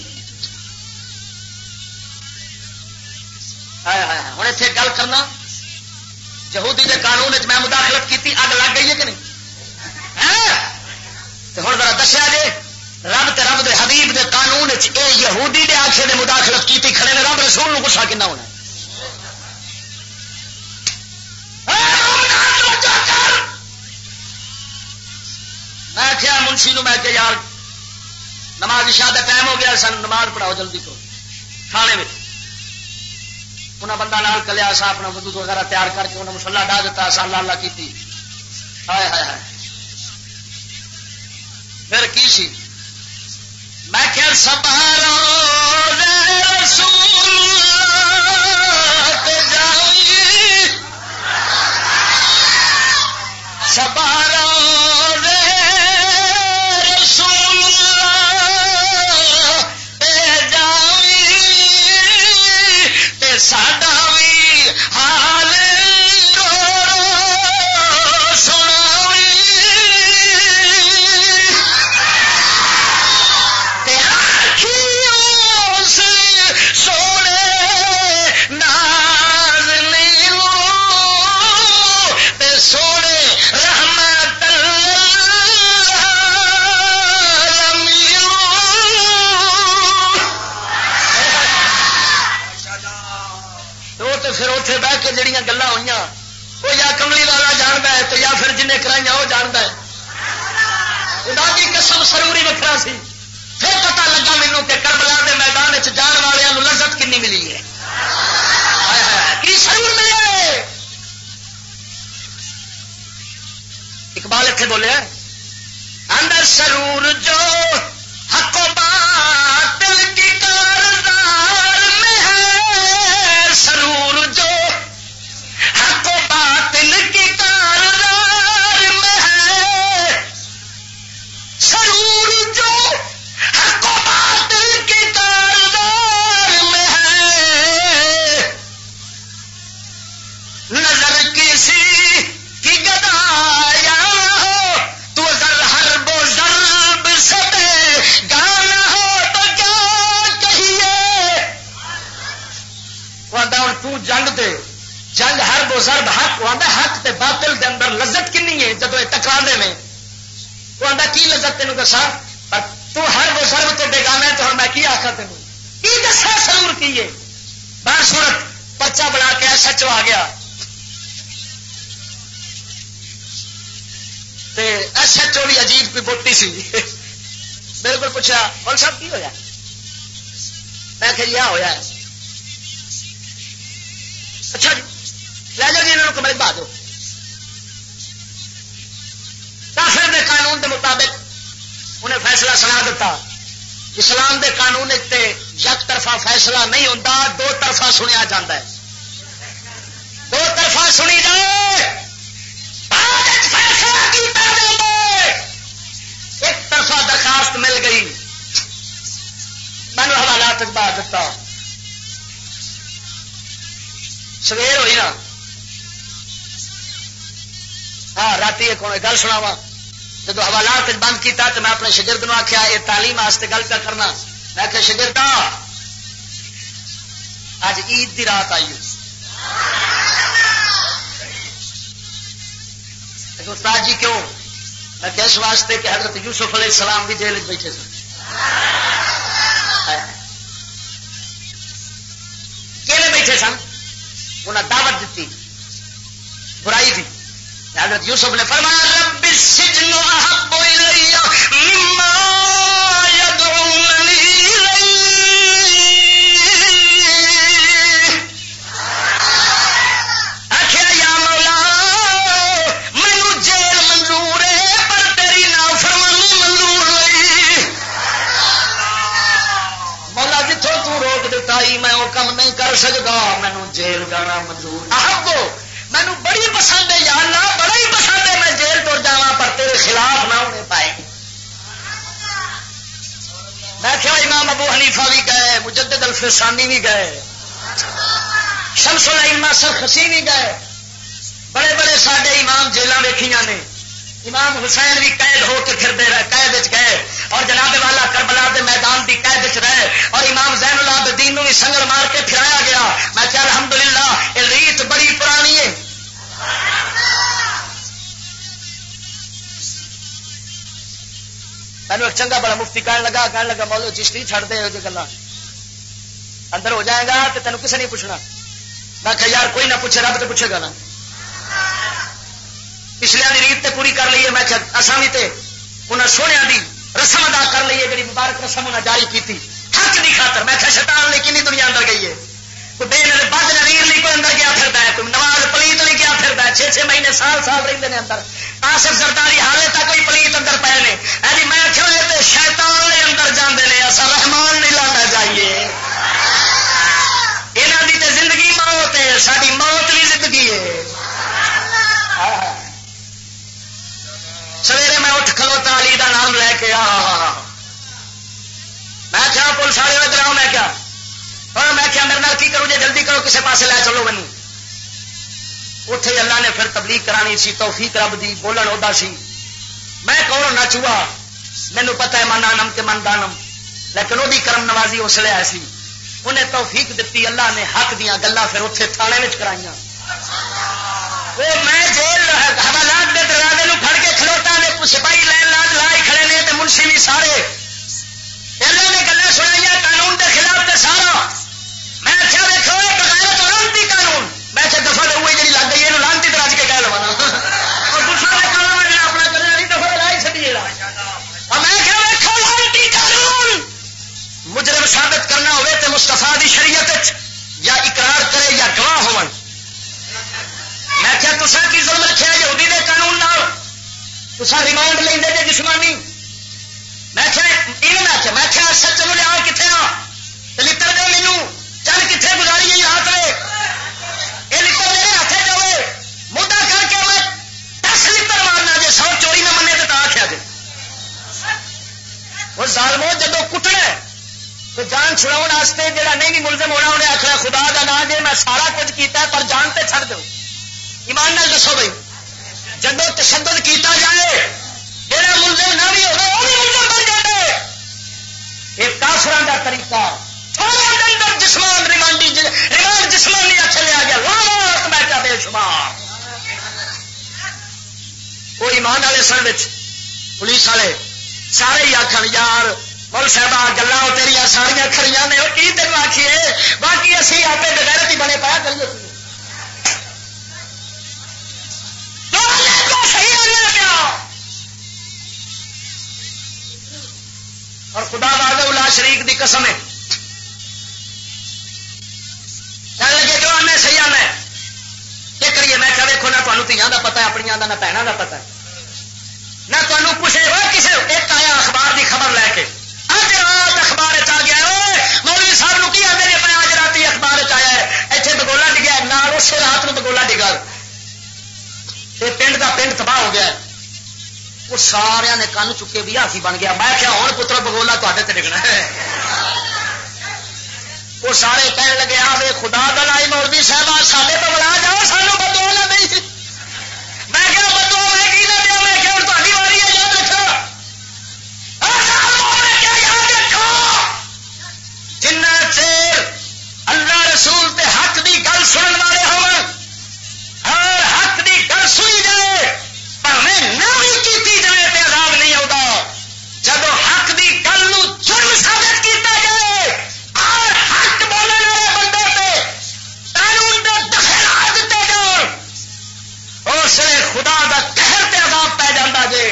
ہوں اتنے گل کرنا یہودی کے قانون میں مداخلت کی اگ لگ گئی ہے کہ نہیں ہوں ذرا دسیا جی رب تے رب دے حبیب دے قانون اے یہودی دے آخر نے مداخلت کی کھڑے نے رب رسول نو غصہ کنا ہونا میں کیا منشی نو میں کہ یار نماز عشاء کا ٹائم ہو گیا، سن نماز پڑھاؤ جلدی کرو. تھانے میں انہیں بندہ نال کلیا، سا اپنا وضو وغیرہ تیار کر کے انہیں مسلا ڈا دیتا، سا اللہ اللہ کی. ہائے ہائے ہائے پھر کی سی میں کہ سبارو رسول جائی سبارو ساڈا بھی حال سناوی آخیوں سے سونے ناز نیو سونے رحمت پھر اتنے بہ کے جڑیاں گلاں ہوئی وہ یا کملی والا جانتا ہے تو یا پھر جنہیں کرائی وہ جانتا ہے. خدا کی قسم سرور ہی وکھرا سی. پھر پتا لگا مینوں کہ کربلا کے میدان جان والوں لذت کنی ملی ہے. کی سرور ملے. اقبال اتنے بولے اندر سرور جو حق و باطل کی کاردار میں ہے، سرور جو حق و باطل کی کاردار میں ہے، سرور جو حق و باطل کی کاردار میں ہے، نظر کسی کی گدایا ہو تو ذر حرب و ضرب سے گانا ہو تو کیا کہیے. تو جنگ دے جنگ ہر بو ضرب حق وہ آتا حق تے باطل دے اندر لذت کنی ہے جدو یہ ٹکرا دے میں وہ آتا کی لذت تینوں دسا پر تو ہر بو ضرب تو بےگانا ہے تو ہر میں کی آخا تینوں کی دسا سرور کی ہے. بار صورت پرچہ بنا کے ایس ایچ او آ گیا تے ایس ایچ او بھی عجیب کوئی بوٹی سی میرے کو پوچھا مول صاحب کی ہویا میں کہ یہ ہویا ہے. اچھا جی لے جاؤ جی انہوں کو کمرے بہا دو. کافر دے قانون دے مطابق انہیں فیصلہ سنا دیتا. اسلام دے قانون تے یک طرفہ فیصلہ نہیں ہوتا، دو طرفہ سنیا جاتا ہے. دو طرفہ سنی جائے فیصلہ کیتا جائے. ایک طرفہ درخواست مل گئی میں نے حوالات بہا دیتا. سویر ہوئی نا ہاں رات ایک گل سنا وا جب حوالات بند کیتا تو میں اپنے شگرد نو آخیا یہ تعلیم واسطے گل پہ کرنا. میں کہ شگرد اج عید دی رات آئی استاد جی کیوں؟ میں کہ اس واسطے کہ حضرت یوسف علیہ السلام بھی جیل بیٹھے سن. کیلے بیٹھے سن انہیں دعوت دیتی برائی دی. حضرت یوسف نے فرمایا رب السجن احب الی مما یدعوننی آخیا یا مولا مینو جیل منظور ہے پر تیری نافرمانی منظور نہیں. مولا جتوں تو روک دیتا ہی میں وہ کم نہیں کر سکتا، مینو جیل جانا منظور. احب مینو بڑی پسند ہے یا اللہ بڑا ہی پسند ہے میں جیل تو جانا پر تیرے خلاف نہ ہونے پائے. میں کیا امام ابو حنیفہ بھی گئے، مجدد الفسانی بھی گئے، شمس الائمہ سرخسی بھی گئے، بڑے بڑے ساڈے امام جیلاں ویکھیاں نے. امام حسین بھی قید ہو کے پھرتے رہے، قید گئے اور جناب والا کربلا دے میدان کی قید رہے اور امام زین العابدین بھی سنگل مار کے پھرایا گیا. میں کیا الحمدللہ یہ ریت بڑی پرانی ہے. مینو ایک چنگا بڑا مفتی کہنے لگا کہنے لگا مولو چشتی چھڑ دے جو گلا اندر ہو جائے گا تو تینوں کسے نہیں پوچھنا. میں کہ یار کوئی نہ پوچھے رب تو پوچھے گا نا. پچھلے کی ریت تے پوری کر لیے. میں کہ اساں بھی تے انہاں سونے دی رسم ادا کر لیے جی مبارک رسم انہیں جاری کی تھی حق کی خاطر. میں شیطان نے کنی دنیا اندر گئی ہے کوئی بے بد نظیر نہیں کوئی اندر گیا پھرتا ہے کوئی نواز پلیت نہیں گیا پھرتا ہے چھ چھ مہینے سال سال رہتے ہیں اندر. آصف زرداری حالے تک کوئی پلیت اندر پے نے جی میں کیوں یہ شیطان نے اندر جانے نے اصا رحمان نہیں لانا چاہیے. یہاں کی تو زندگی موت ہے ساری موت بھی زندگی ہے. سویرے میں اٹھ کھلوتا علی دا نام لے کے آ میں کیا پولیس والے ادھر آؤ میں کیا اور میں کیا میرے نال کی کروں جی جلدی کرو کسی پاسے لے چلو مینو. اتے اللہ نے پھر تبلیغ کرانی سی توفیق رب دی بولن ادا سی. میں کون نہ چوہا مینو پتا ہے من آنم کہ من دانم لیکن وہ کرم نوازی اس لیے آئی سی انہیں توفیق دیتی اللہ نے حق دیا گلا پھر اتنے تھانے میں کرائی. وہ میں جیل حوالات کے دروازے میں پھڑ کے کھلوتا نے سپاہی لائن لاد لائی کھڑے نے منشی بھی سارے اللہ نے گلا سنائی قانون کے خلاف تے سارا. میں کیا دیکھو بغیر تو لانتی قانون میں کیا دفعہ ہوئی جی لگ گئی یہ لانتی دراج کے کہہ لوا اور دوسرا کام اپنا کرنا نہیں دفعہ لائی چڑیے اور میں کیا دیکھو لانتی قانون مجرم ثابت کرنا ہوئے تو مستفا دی شریعت یا اقرار کرے یا گواہ ہو. میں کیا تسا کی ظلم رکھا یہودی دے قانون نال تسا ریمانڈ لیں جی جسمانی. میں کیا میں میں کیا سچ چلو لیا کتنے آ لڑ دے مینو چل کتنے گزاری گئی ہاتھ میں یہ لڑ میرے ہاتھ جائے مدعا کر کے میں دس لڑ مارنا جی سو چوری نہ منے تو آخیا جی وہ ظالمو جدو کٹنا تو جان چھڑاؤ واسطے جہاں نہیں ملزم ہونا انہیں آخر خدا کا نام جی میں سارا کچھ کیتا پر جان تے چھڑ دو. ایمان نال دسو بھائی جدو تشدد کیتا جائے جہاں ملزم نہ بھی ہوگا وہ بھی ملزم بن جائے. یہ کافران کا طریقہ جسمان ریمانڈی ریمانڈ جسمانی اچھا لیا گیا لانت میں کیا بے شمار. وہ ایمان والے سن پولیس والے سارے ہی آخر یار مول صاحب گلا تیریا ساریا کھڑیاں نے وہ کی تین آخیے باقی اسی آپ بغیرت ہی بنے پایا کریے اور خدا باد الا شریک دی قسم ہے کہنے لگے جو ہمیں صحیح میں کیا کریے. میں کیا دیکھو نہ تمہیں تیاں کا پتا ہے اپنی کا نہ بہنوں کا پتا ہے نہ تمہیں پوچھے ہو کسی ایک آیا اخبار کی خبر لے کے اج رات اخبار آ گیا مولوی صاحب نو کی آتے ہیں اج رات اخبار آیا ہے اتنے بگولا ڈگیا نہ اسی رات میں بگولا ڈگا پنڈ کا پنڈ تباہ ہو گیا. وہ سارا نے کن چکے بھی ہاتھی بن گیا. میں کیا ہوں پتر بگولا تے ڈگنا ہے. وہ سارے کہنے لگے آ خدا دلائی مولوی صاحب سارے تو بلا جاؤ سانو بدو نہ نہیں. میں کیا بدو میں کی نہ دیا میں کیا تاری واری ہے یاد رکھو کیا یاد رکھو جنہ چیر اللہ رسول تے حق دی گل سنن والے ہو اور حق دی گل سنی جائے پاویں نہ بھی کیتی جائے تے عذاب نہیں آتا. جب حق دی گل نو جرم ثابت کیتا جائے اور حق بولنے والے بندے پہ قانون دے دخل دیتے جان اس لیے خدا دا قہر تے عذاب پی جاتا جے.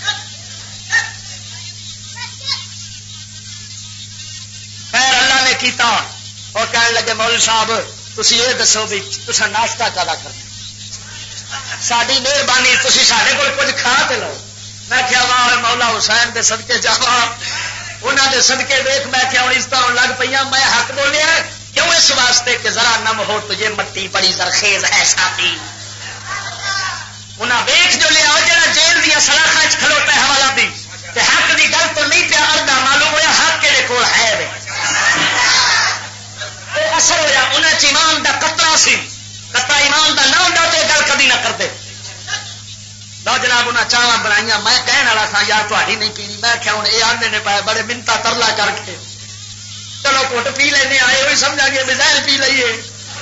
خیر اللہ نے کیتا اور کہنے لگے مولوی صاحب تسی یہ دسو بھی تسا ناشتہ کدا کرنا ساری مہربانی تھی سارے کو کچھ کھا کے لو. میں کیا واہ مولا حسین دے صدقے جا انہوں دے صدقے دیکھ میں کیا ہوں عزت ہونے لگ پہ میں حق بولیا کیوں اس واسطے کہ ذرا نم ہو تجھے مٹی بڑی زرخیز ہے ساتھی. انہیں ویخ جو لیا جا جیل دیا سلاخا کھلوتا ہے حوالہ دی حق دی گل تو نہیں پیا اردا معلوم ہوا حق کے کول ہے اثر ہوا انہیں ایمان دا قطرہ سی قطرہ ایمان دا نہ ہوتا تو گل کبھی نہ کرتے. لو جناب انہیں چاواں بنائی میں کہنے والا تھا یار تاری نہیں پی میں کیا ہوں یہ آدھے نے پائے بڑے منتا ترلا کر کے چلو گٹ پی لینے آئے وہی سمجھا گے بزیر پی لیے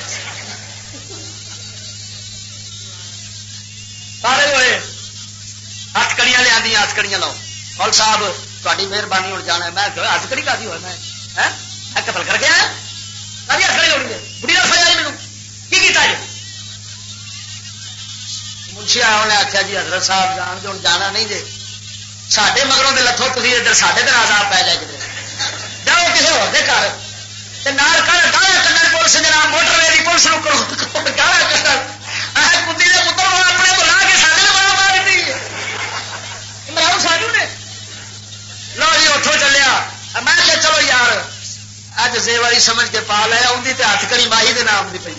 سارے ہوئے ہاتھ کڑیاں لیا دیا ہاتھ کڑیاں لاؤ مول صاحب تاری مہربانی ہو جانا میں ہاتھ کڑی کا ہوئے میں قتل کر کے آیا ساری ہاتھ کڑی ہونی ہے بڑی کا فریا میرے کی کیتا جی منشی آیا انہیں آخیا جی حضرت صاحب جان جو جانا نہیں جی ساڈے مگروں دے لتھو تھی ادھر ساڈے دن آزاد پی جائے کدھر جاؤ کسی ہو گھر گالا کھڈن پولیس جناب موٹر وے کی پولیس گالا کھڈن کتی کے پتر اپنے بلا کے سارے بڑا پا دیتی عمران ساجو نے لو جی اتوں چلیا میں کہ چلو یار اج زیواری سمجھ کے پا لیا ان کی ہاتھ کڑی ماہی کے نام کی پی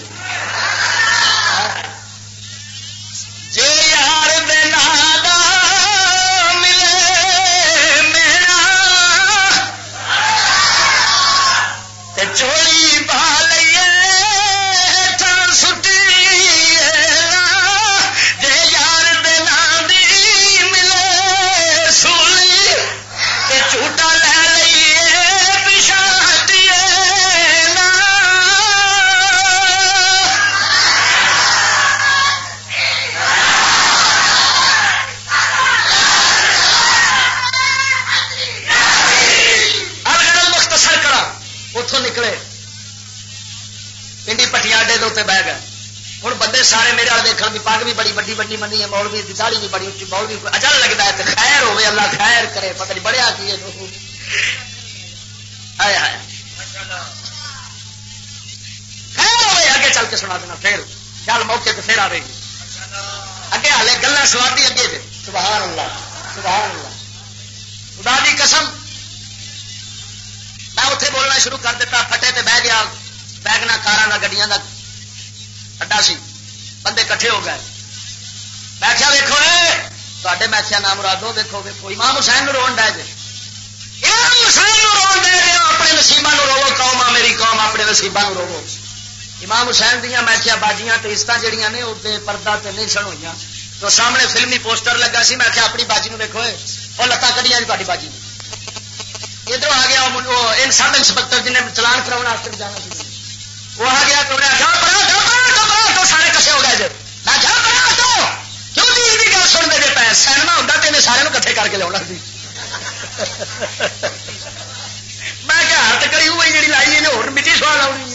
جے یار دے نادا ملے میرا تے چولی پا لئیے تھان سٹی جے یار دے نادی ملے سولی تے جھوٹا لے لئیے پیچھا ہٹیے نا اتوں نکلے پنڈی پٹیا اڈے کے اتنے بہ گئے ہوں بندے سارے میرے والے دیکھ بھی پگ بھی بڑی وڈی وڈی منی ہے مولوی کی داڑھی بھی بڑی اچھی مولوی اجل لگتا ہے خیر ہوے اللہ خیر کرے پتہ نہیں بڑھیا کی خیر ہوے اگے چل کے سنا دینا پھر گل موقع پہ پھر آئے گی اگے ہالے گلا سوادی اگے دے سبحان اللہ سبحان اللہ خدا دی قسم میں اتنے بولنا شروع کر دیتا پھٹے تے بہ گیا ویگنا کار گڈیاں کا اڈا سی بندے کٹھے ہو گئے میں کیا ویکو تے میں کیا نام مرادو ویکو ویکو امام حسین رو ڈے جی امام حسین رو دے رہے اپنے نصیباں رو قوم آ میری قوم اپنے نصیباں رو امام حسین دیا میں کیا باجیاں تے عزت جہاں نے اتنے پردہ تے نہیں سن ہوئی تو سامنے فلمی پوسٹر لگا سی میں کیا اپنی باجی نو ویکو وہ لتاں کڈیاں تاری باجی ادھر آ گیا وہ سب انسپیکٹر جنہیں چلان کرا جانا وہ آ گیا تو تو سارے کٹھے ہو گئے جی میں کیا پڑھا تو کیوں جی یہ گل سنتے جی پہ سینما ہوتا تو انہیں سارے کٹھے کر کے لیا سی میں کیا ہاتھ کری ہوئی جی لائی انہیں ہو مٹی سوال آنی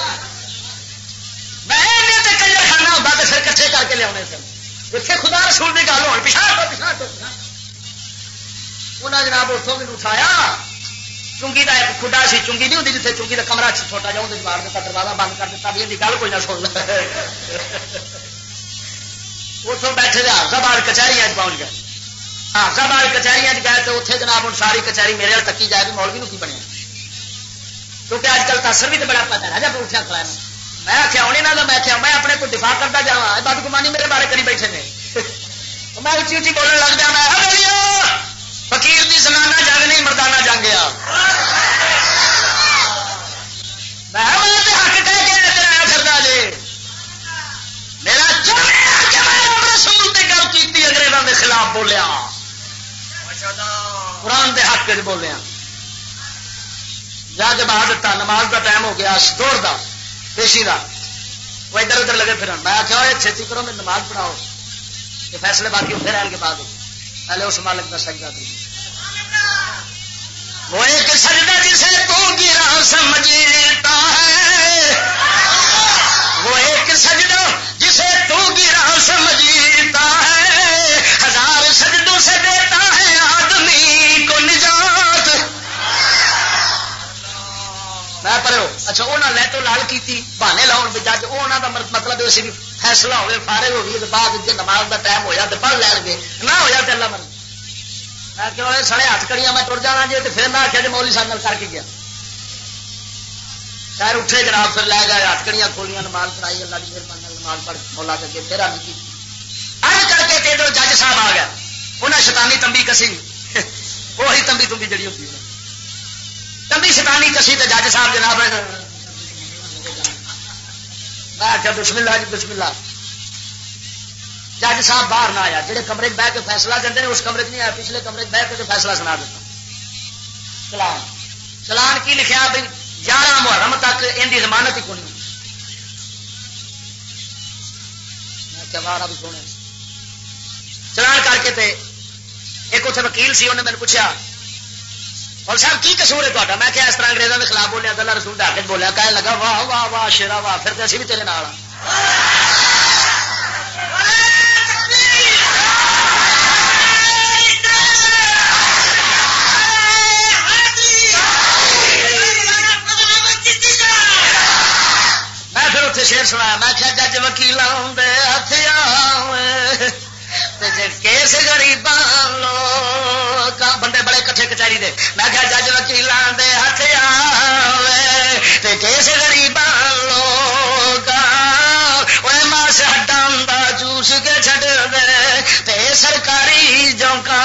میں کلر خانہ ہوتا تو پھر کٹھے کر کے لیا سن اتنے خدا رسول کی گل ہو پچھا پچھا انہیں جناب اتوں بھی اٹھایا چونگی کا ایک خدا سی چونگی نہیں ہوتی جیسے چونگی کا کمرہ چھوٹا جا وہ مار دیتا دروازہ بند کر دیتا بھی گل کوئی نہ سن اتوں بیٹھے حافظ آباد کچہری پہنچ گئے حافظ آباد کچہری گئے تو اتنے جناب ہوں ساری کچہری میرے وال تکی جائے بھی مولوی نو کی بنیا کیونکہ اج کل تاثر بھی تو بڑا پتا ہے جب اٹھا کھڑا میں آخیا آنے نہ میں آخیا میں اپنے کو دفاع کرتا جا بد گمانی میرے بارے کری بیٹھے نے میں اچھی اچھی بولنے لگ جا میں فقیر دی زنانہ جنگ نہیں مردانہ جنگ آ حق کہہ کے آیا پھردا جی میرا رسول کی گل کی انگریزوں کے خلاف بولیا قرآن دے حق بولیا جا کے باہر دتا نماز کا ٹائم ہو گیا دوڑ دا پیشی دا وہ ادھر ادھر لگے پھر میں آخیا چھتی کرو میں نماز پڑھاؤ یہ فیصلے باقی ہوتے رہن کے بعد پہلے اس مالک کا سجدہ دی وہ ایک سجدہ جسے تو گرا سمجھتا ہے وہ ایک سجدہ جسے تو گرا سمجھتا ہے ہزار سجدوں سے دیتا ہے آدمی کو نجات میں پڑھو اچھا وہ لے تو لال کی بہانے لاؤ بھی جج وہ مطلب اسی بھی فیصلہ ہوئے فارغ ہوگی تو بعد جی نماز کا ٹائم ہو جائے تو پڑھ لین گے نہ ہو جائے تو اللہ مرضی میں کہ سڑے ہاتھ کڑیاں میں ٹر جانا جی تو پھر میں آخیا جی مولوی صاحب کر کے گیا خیر اٹھے جناب پھر لے گئے ہاتھ کڑیاں کھولیاں نماز پڑھائی اللہ کی مہربانی نماز پڑھ مولا کر کے پھر آگے کی ارد کر کے ادھر جج صاحب آ گیا انہیں شیطانی تمبی کسی وہی تمبی تمبی جڑی ہوتی ہے تمبی شیطانی کسی تو جج صاحب جناب میں آخیا بسم اللہ جی بسم اللہ جج صاحب باہر نہ آیا جہے کمرے بہ کے فیصلہ کرتے ہیں اس کمرے نہیں آیا پچھلے کمرے بہ کے فیصلہ سنا دیتا چلان چلان کی لکھا بھائی گیارہ محرم تک ان کی ضمانت ہی کونی بھی سونے چلان کر کے تے ایک اتنے وکیل سی انہیں میں نے پوچھا اور صاحب کی قصور ہے تا میں کیا اس طرح انگریزوں کے خلاف بولیا اللہ رسول کے حق بولیا کہنے لگا واہ واہ واہ شیرا واہ پھر تو اسی بھی تیرے نال شیر سنایا میں کیا جج وکیل ہاتھ کیس غریباں لوگ بندے بڑے کٹھے کچہری دے میں کیا جج وکیلاں دے ہاتھ آوے کیس غریباں لوگ ماس ہڈاں دا جوس کے چھڈ دے تے سرکاری جوکاں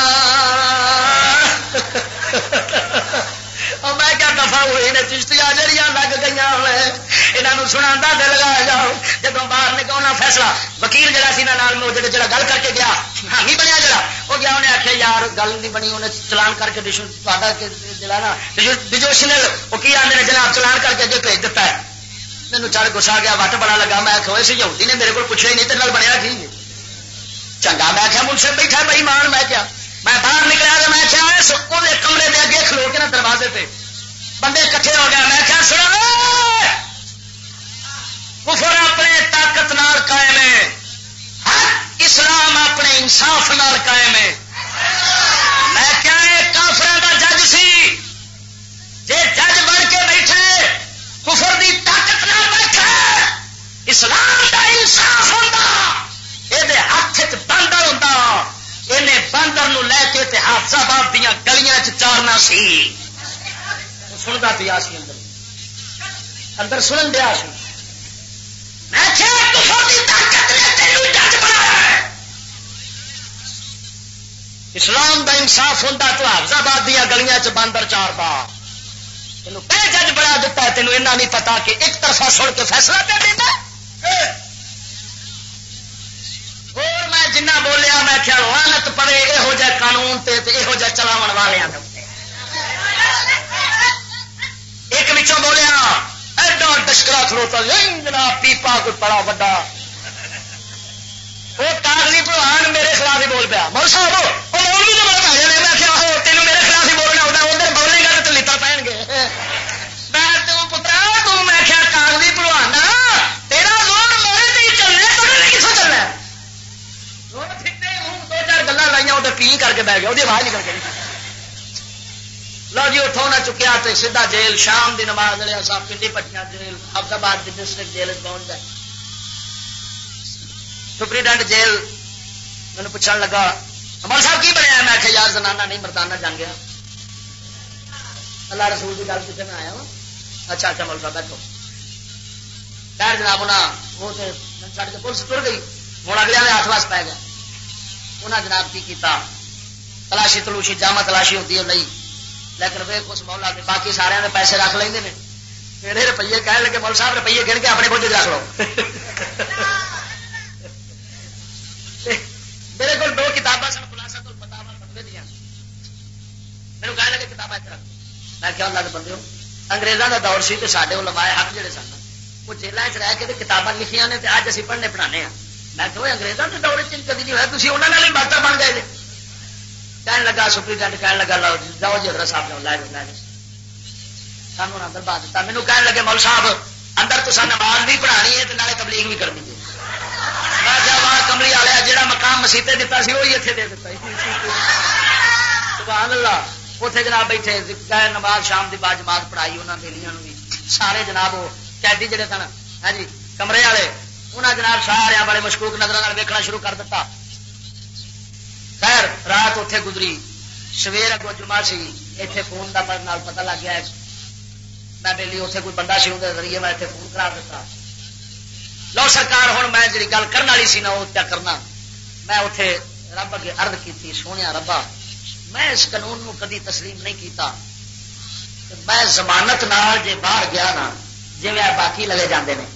میں کیا دفاع ہوئی نے چشتیاں جڑیاں لگ گئی یہاں سنا دل لگا جاؤ جب باہر نکلنا فیصلہ وکیل جڑا سی نال جڑا گل کر کے گیا حامی بنیا جڑا وہ گیا انہیں آخیا یار گل نہیں بنی انہیں چلان کر کے جڑا نا ڈیجوشنل وہ کی آدھے جناب چلان کر کے اگے بھیج دیتا ہے مینو چڑھ گسا گیا وٹ بڑا لگا میں آخیا اس یہودی نے میرے کو پوچھا ہی نہیں تیرے بنیا کی چنگا میں آخیا منصف بیٹھا بئی مان میں کیا میں باہر نکلا تو میں کیا کمرے دے اگے کھلو کے نا دروازے پہ بندے کٹھے ہو گئے میں کیا سنا کفر اپنے طاقت نال قائم ہے اسلام اپنے انصاف نال قائم ہے میں کیا کافروں کا جج سی جے جج بن کے بیٹھے کفر دی طاقت نال بیٹھے اسلام دا انصاف ہوتا یہ ہاتھ چ باندر ہوتا انہیں باندر نو لے کے حافظ آباد دیا گلیاں چارنا سی سنتا پیا سی اندر اندر سنن دیا سی میں اسلام دا انصاف ہوتا تو حافظ آباد دیا گلیاں چ باندر چار دا تینوں پہ جج بنا دیتا ہے تینوں ایسا نہیں پتا کہ ایک طرفہ سن کے فیصلہ پہ دیتا اور میں جنہ بولیا میں خیال لانت پڑے یہو جہ قانون تے یہو جہ چلاون والوں ایک بچوں بولیا ایڈا ڈشکرا کھلوتا جناب پیپا کوئی بڑا وڈا وہ کاغذی پروان میرے خلاف ہی بول پیا مول صاحب وہ مولوی نے بڑا پایا میں کیا ہو تینوں میرے خلاف ہی بولنا ہوتا ادھر بولے گا تو لتا پہن گے میں تم پترا تم میں کیا کاغذی پروان تیرا زور میرے سے چلنا تھوڑے کسوں چلنا دو چار گلا لائیا ادھر پی کر کے بہ گیا وہ آواز نکل گئی لو جی اٹھو نہ چکیا تو سیدھا جیل شام دی نماز لے صاحب پنڈی پٹیاں جیل حفظ آباد کی ڈسٹرکٹ جیل پہنچ جائے سپریڈنٹ جیل میں پوچھنے لگا امر صاحب کی بنیا میں آخیا یار زنانہ نہیں مردانہ جان گیا اللہ رسول کی گل کتنے میں آیا ہوں اچھا اچھا مول صاحب بیٹھو خیر جناب انہیں وہ چڑھ کے پولیس تر گئی ہوں اگلے والے ہاتھ واس پی گیا انہیں جناب کی کیتا تلاشی تلوشی جامع تلاشی ہوتی ہے نہیں لیکن ویک اس مولا کے باقی سارے نے پیسے رکھ لیں میرے روپیے کہنے لگے مول صاحب روپیے گن کے اپنے بوجھ رکھ لو میرے کو دو کتابیں سن خلاصہ تو پتا بندے دیا میرے کہنے لگے کتابیں رکھ میں کیا اللہ کے بندے ہو انگریزوں کا دور سی تو سارے علماء حق جڑے سن وہ جیلوں چ رہ کے کتابیں لکھیاں نے اج اسی پڑھنے پڑھانے ہیں میں کہ انگریزوں کے دور چ کدی نہیں ہوا تھی انہوں نے باتیں بن گئے کہنے لگا سپریڈنٹ کہنے لگا لو جاؤ جی حضرت صاحب نے لائے لائے سانو اندر بات دیتا مینو کہنے لگے مول صاحب اندر تو سن نماز بھی پڑھانی ہے نالے تبلیغ بھی کرنی ہے میں کیا مار کملی والا جہاں مقام مسیطے دیتا سی وہی اتنے دے دیتا سبحان اللہ اتنے جناب بیٹھے نماز شام کی بعد جماعت پڑھائی انہوں نے بیلیاں بھی سارے جناب وہ قیدی جڑے سن ہاں جی کمرے والے انہیں جناب سارے بڑے مشکوک نظر ویکھنا شروع کر دیتا خیر رات اتنے گزری سویر اگو جمعہ سی اتنے فون کا پتا لگ گیا میں بیلی اتنے کوئی بندہ سی اندر ذریعے میں اتنے فون کرا دیتا لو سرکار ہوں میں جی گل کرنے والی سی نا وہ کیا کرنا میں اتنے رب اگے عرض کی سونے ربا میں اس قانون کو کدی تسلیم نہیں کیتا میں ضمانت نال جے باہر گیا نا جی میں باقی لگے جاندے نے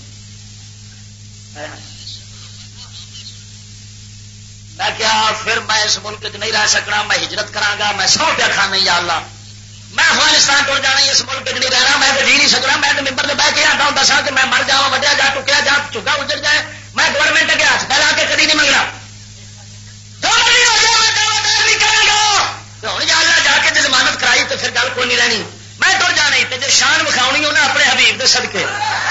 میں کیا پھر میں اس ملک نہیں رہ سکنا میں ہجرت کراگا میں سو پیا کھانا یا اللہ میں افغانستان ٹر جانا اس ملک نہیں رہنا میں تو جی نہیں سکنا میں تو ممبر سے بہ کے آتا ہوں دسا کہ میں مر جا وڈیا جا ٹکیا جا چگا اجڑ جائے میں گورنمنٹ اگے ہاتھ پھیلا کے کدی نہیں منگنا ہوں یا اللہ جا کے ضمانت کرائی تو پھر گل کوئی نہیں رہنی میں تر جانا تو جی شان وکھاؤنی انہیں اپنے حبیب کے صدقے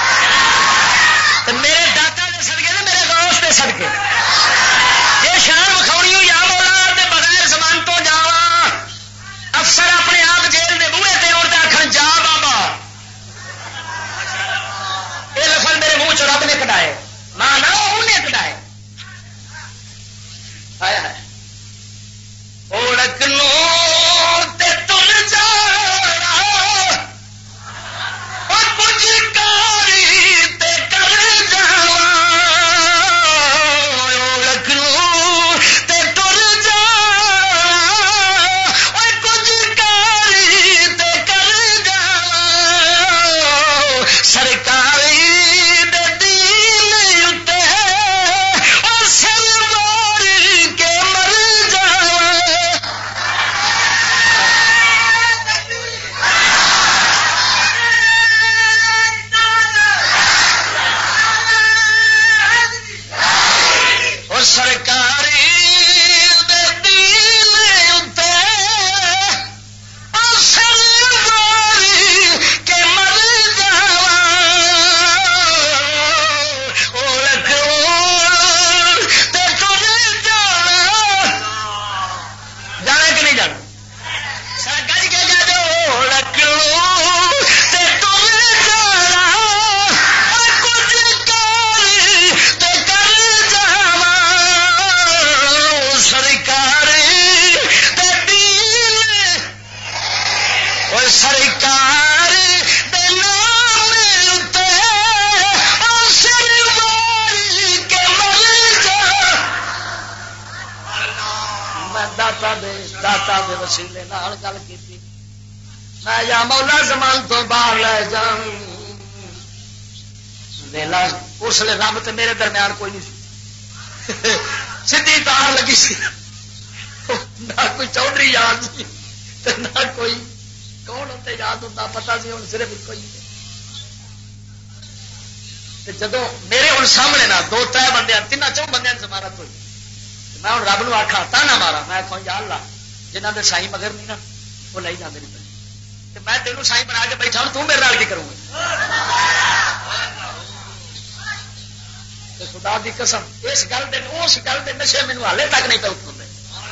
میرے داتا کے صدقے نے میرے غوث کے صدقے یہ شان وکھاؤنی یا مولا بغیر ضمانتوں جاوا افسر اپنے آپ جیل کے بوہے تے اور آخر جا بابا یہ لفظ میرے منہ چ رب نے کٹایا وسیلے نال گل کیتی میں یا مولا زمان تو باہر لے جاؤں ویلا اس لیے رب تے میرے درمیان کوئی نہیں سی سیدھی تار لگی سی نہ کوئی چودھری یاد سی نہ کوئی کون ہوتے یاد ہوتا پتا سی ہوں صرف ایک ہی جدو میرے ہوں سامنے نہ دو تر بندے تین چون بندے ضمانت ہوئی میں ہوں رب نو آخا تانا مارا میں آخا یا اللہ جنہ کے سائی مگر نہیں نا وہ لے جاتے نہیں پہ میں تینوں سائی بنا کے بیٹھا ہوں تو میرے نال کی کروں گا خدا دی قسم اس گل دے اس گل دے نشے مینوں ہالے تک نہیں پہ اترتے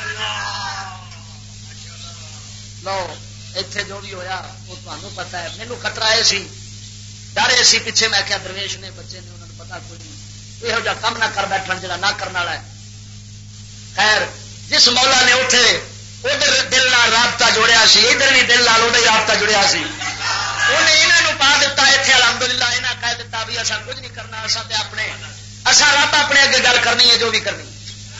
لو اتنے جو بھی ہویا وہ تمہیں پتا ہے مینوں خطرہ یہ سی ڈر یہ سی پیچھے میں کیا درویش نے بچے نے انہوں نے پتا کوئی نہیں یہو جہاں کم نہ کر بیٹھن جا نہ کرنے والا ہے خیر جس مولا نے اٹھے ادھر دل نال رابطہ جوڑیا سی ادھر بھی دل نال ادھر رابطہ جڑیا سی انہیں یہاں پا دیتا اتنے الحمدللہ یہاں کہہ دیتا بھی اصا کچھ نہیں کرنا اصا تے اپنے اصا رب اپنے اگے گل کرنی ہے جو بھی کرنی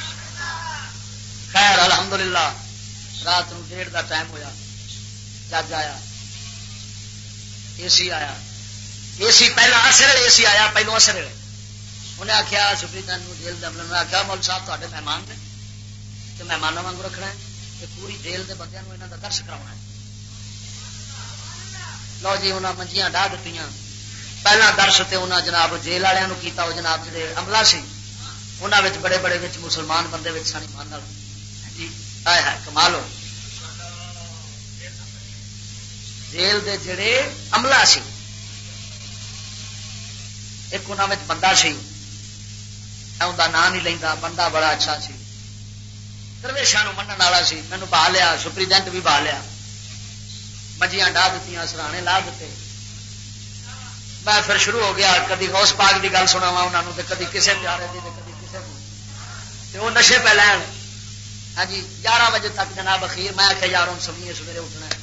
خیر الحمدللہ رات نو ڈیڑھ کا ٹائم ہویا جج آیا اے سی آیا اے سی پہلا اثر اے سی آیا پہلو اثر انہیں آخیا سپرنٹینڈنٹ جیل دمل نے آخیا مول صاحب تے مہمان نے تو مہمانوں وانگو رکھنا ہے کہ پوری جیل کے بندے یہاں کا درس کرا ہے لو جی انہیں منجیاں ڈاہ دیتی پہلا درس تے انہیں جناب جیل والوں کیتا وہ جناب جڑے عملہ سی انہوں بڑے بڑے مسلمان بندے سانی مان جی آئے ہے کمال ہو جیل دے جڑے عملہ سی ایک انہوں بندہ سی انہوں نام نہیں لینا بندہ بڑا اچھا سی درویشاں منن والا سی مینوں بہا لیا سپرنٹینڈنٹ بھی بہا لیا مجیاں ڈاہ دیتی سرانے لا دیتے میں پھر شروع ہو گیا کدی غوث پاک کی گل سناوا انہوں نے کدی کسی پیارے کی کدی کسی کو وہ نشے پہ لین ہاں جی گیارہ بجے تک جناب اخیر میں آخیا یار ہوں سویرے سویرے اٹھنا ہے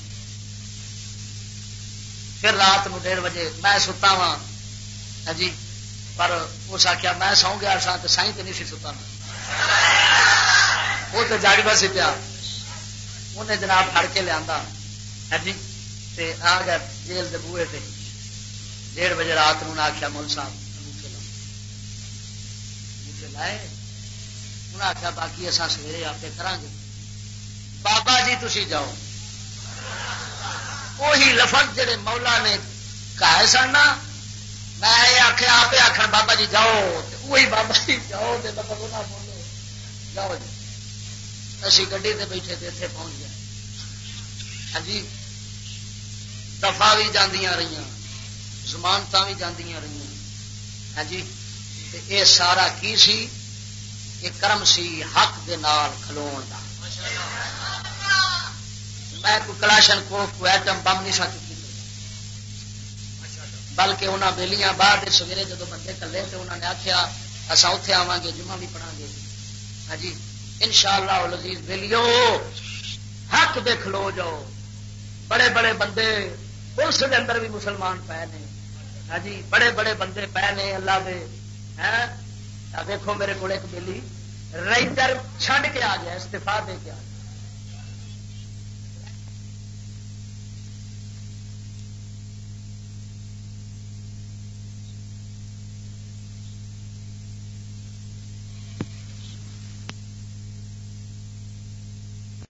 پھر رات نو ڈیڑھ بجے میں ستا وا ہاں جی پر اس آخیا میں سو گیا سا تو سائی تو نہیں سی ستا وہ تو جاگتا سی پیا انہیں جناب پھڑ کے لیا ہے جی تے آ گیا جیل دے بوئے تے ڈیڑھ بجے رات نو آخیا مول صاحب لائے انہیں آخیا باقی اصا سویرے آپ کریں گے بابا جی تھی جاؤ وہی لفظ جڑے مولا نے کہے سن میں آخیا آپ آخر بابا جی جاؤ وہی بابا جی جاؤ تے مطلب وہ نہ بولو جاؤ جی اسی گڈی تے بیٹھے تھے اتنے پہنچ گئے ہاں جی دفاع بھی جاندیاں رہی ضمانت بھی جاندیاں رہی ہاں جی یہ سارا کی سی یہ کرم سی حق دے نال کھلون دا میں کوئی کلاشن کو کوئی ایٹم بم نہیں سا چکی بلکہ انہوں نے بیلیاں بعد سویرے جدو بندے کلے تو انہوں نے آخیا اصا اتے آواں گے جمعہ بھی پڑھا گے ہاں جی ان شاء اللہ لذیذ بیلیو حق دے کھلو جاؤ. بڑے بڑے بندے پولیس کے اندر بھی مسلمان پے نے. ہاں جی بڑے بڑے بندے پے نے اللہ دے. دیکھو میرے کو ایک بلی رائٹر چھڈ کے آ گیا استعفا دے کے آ گیا.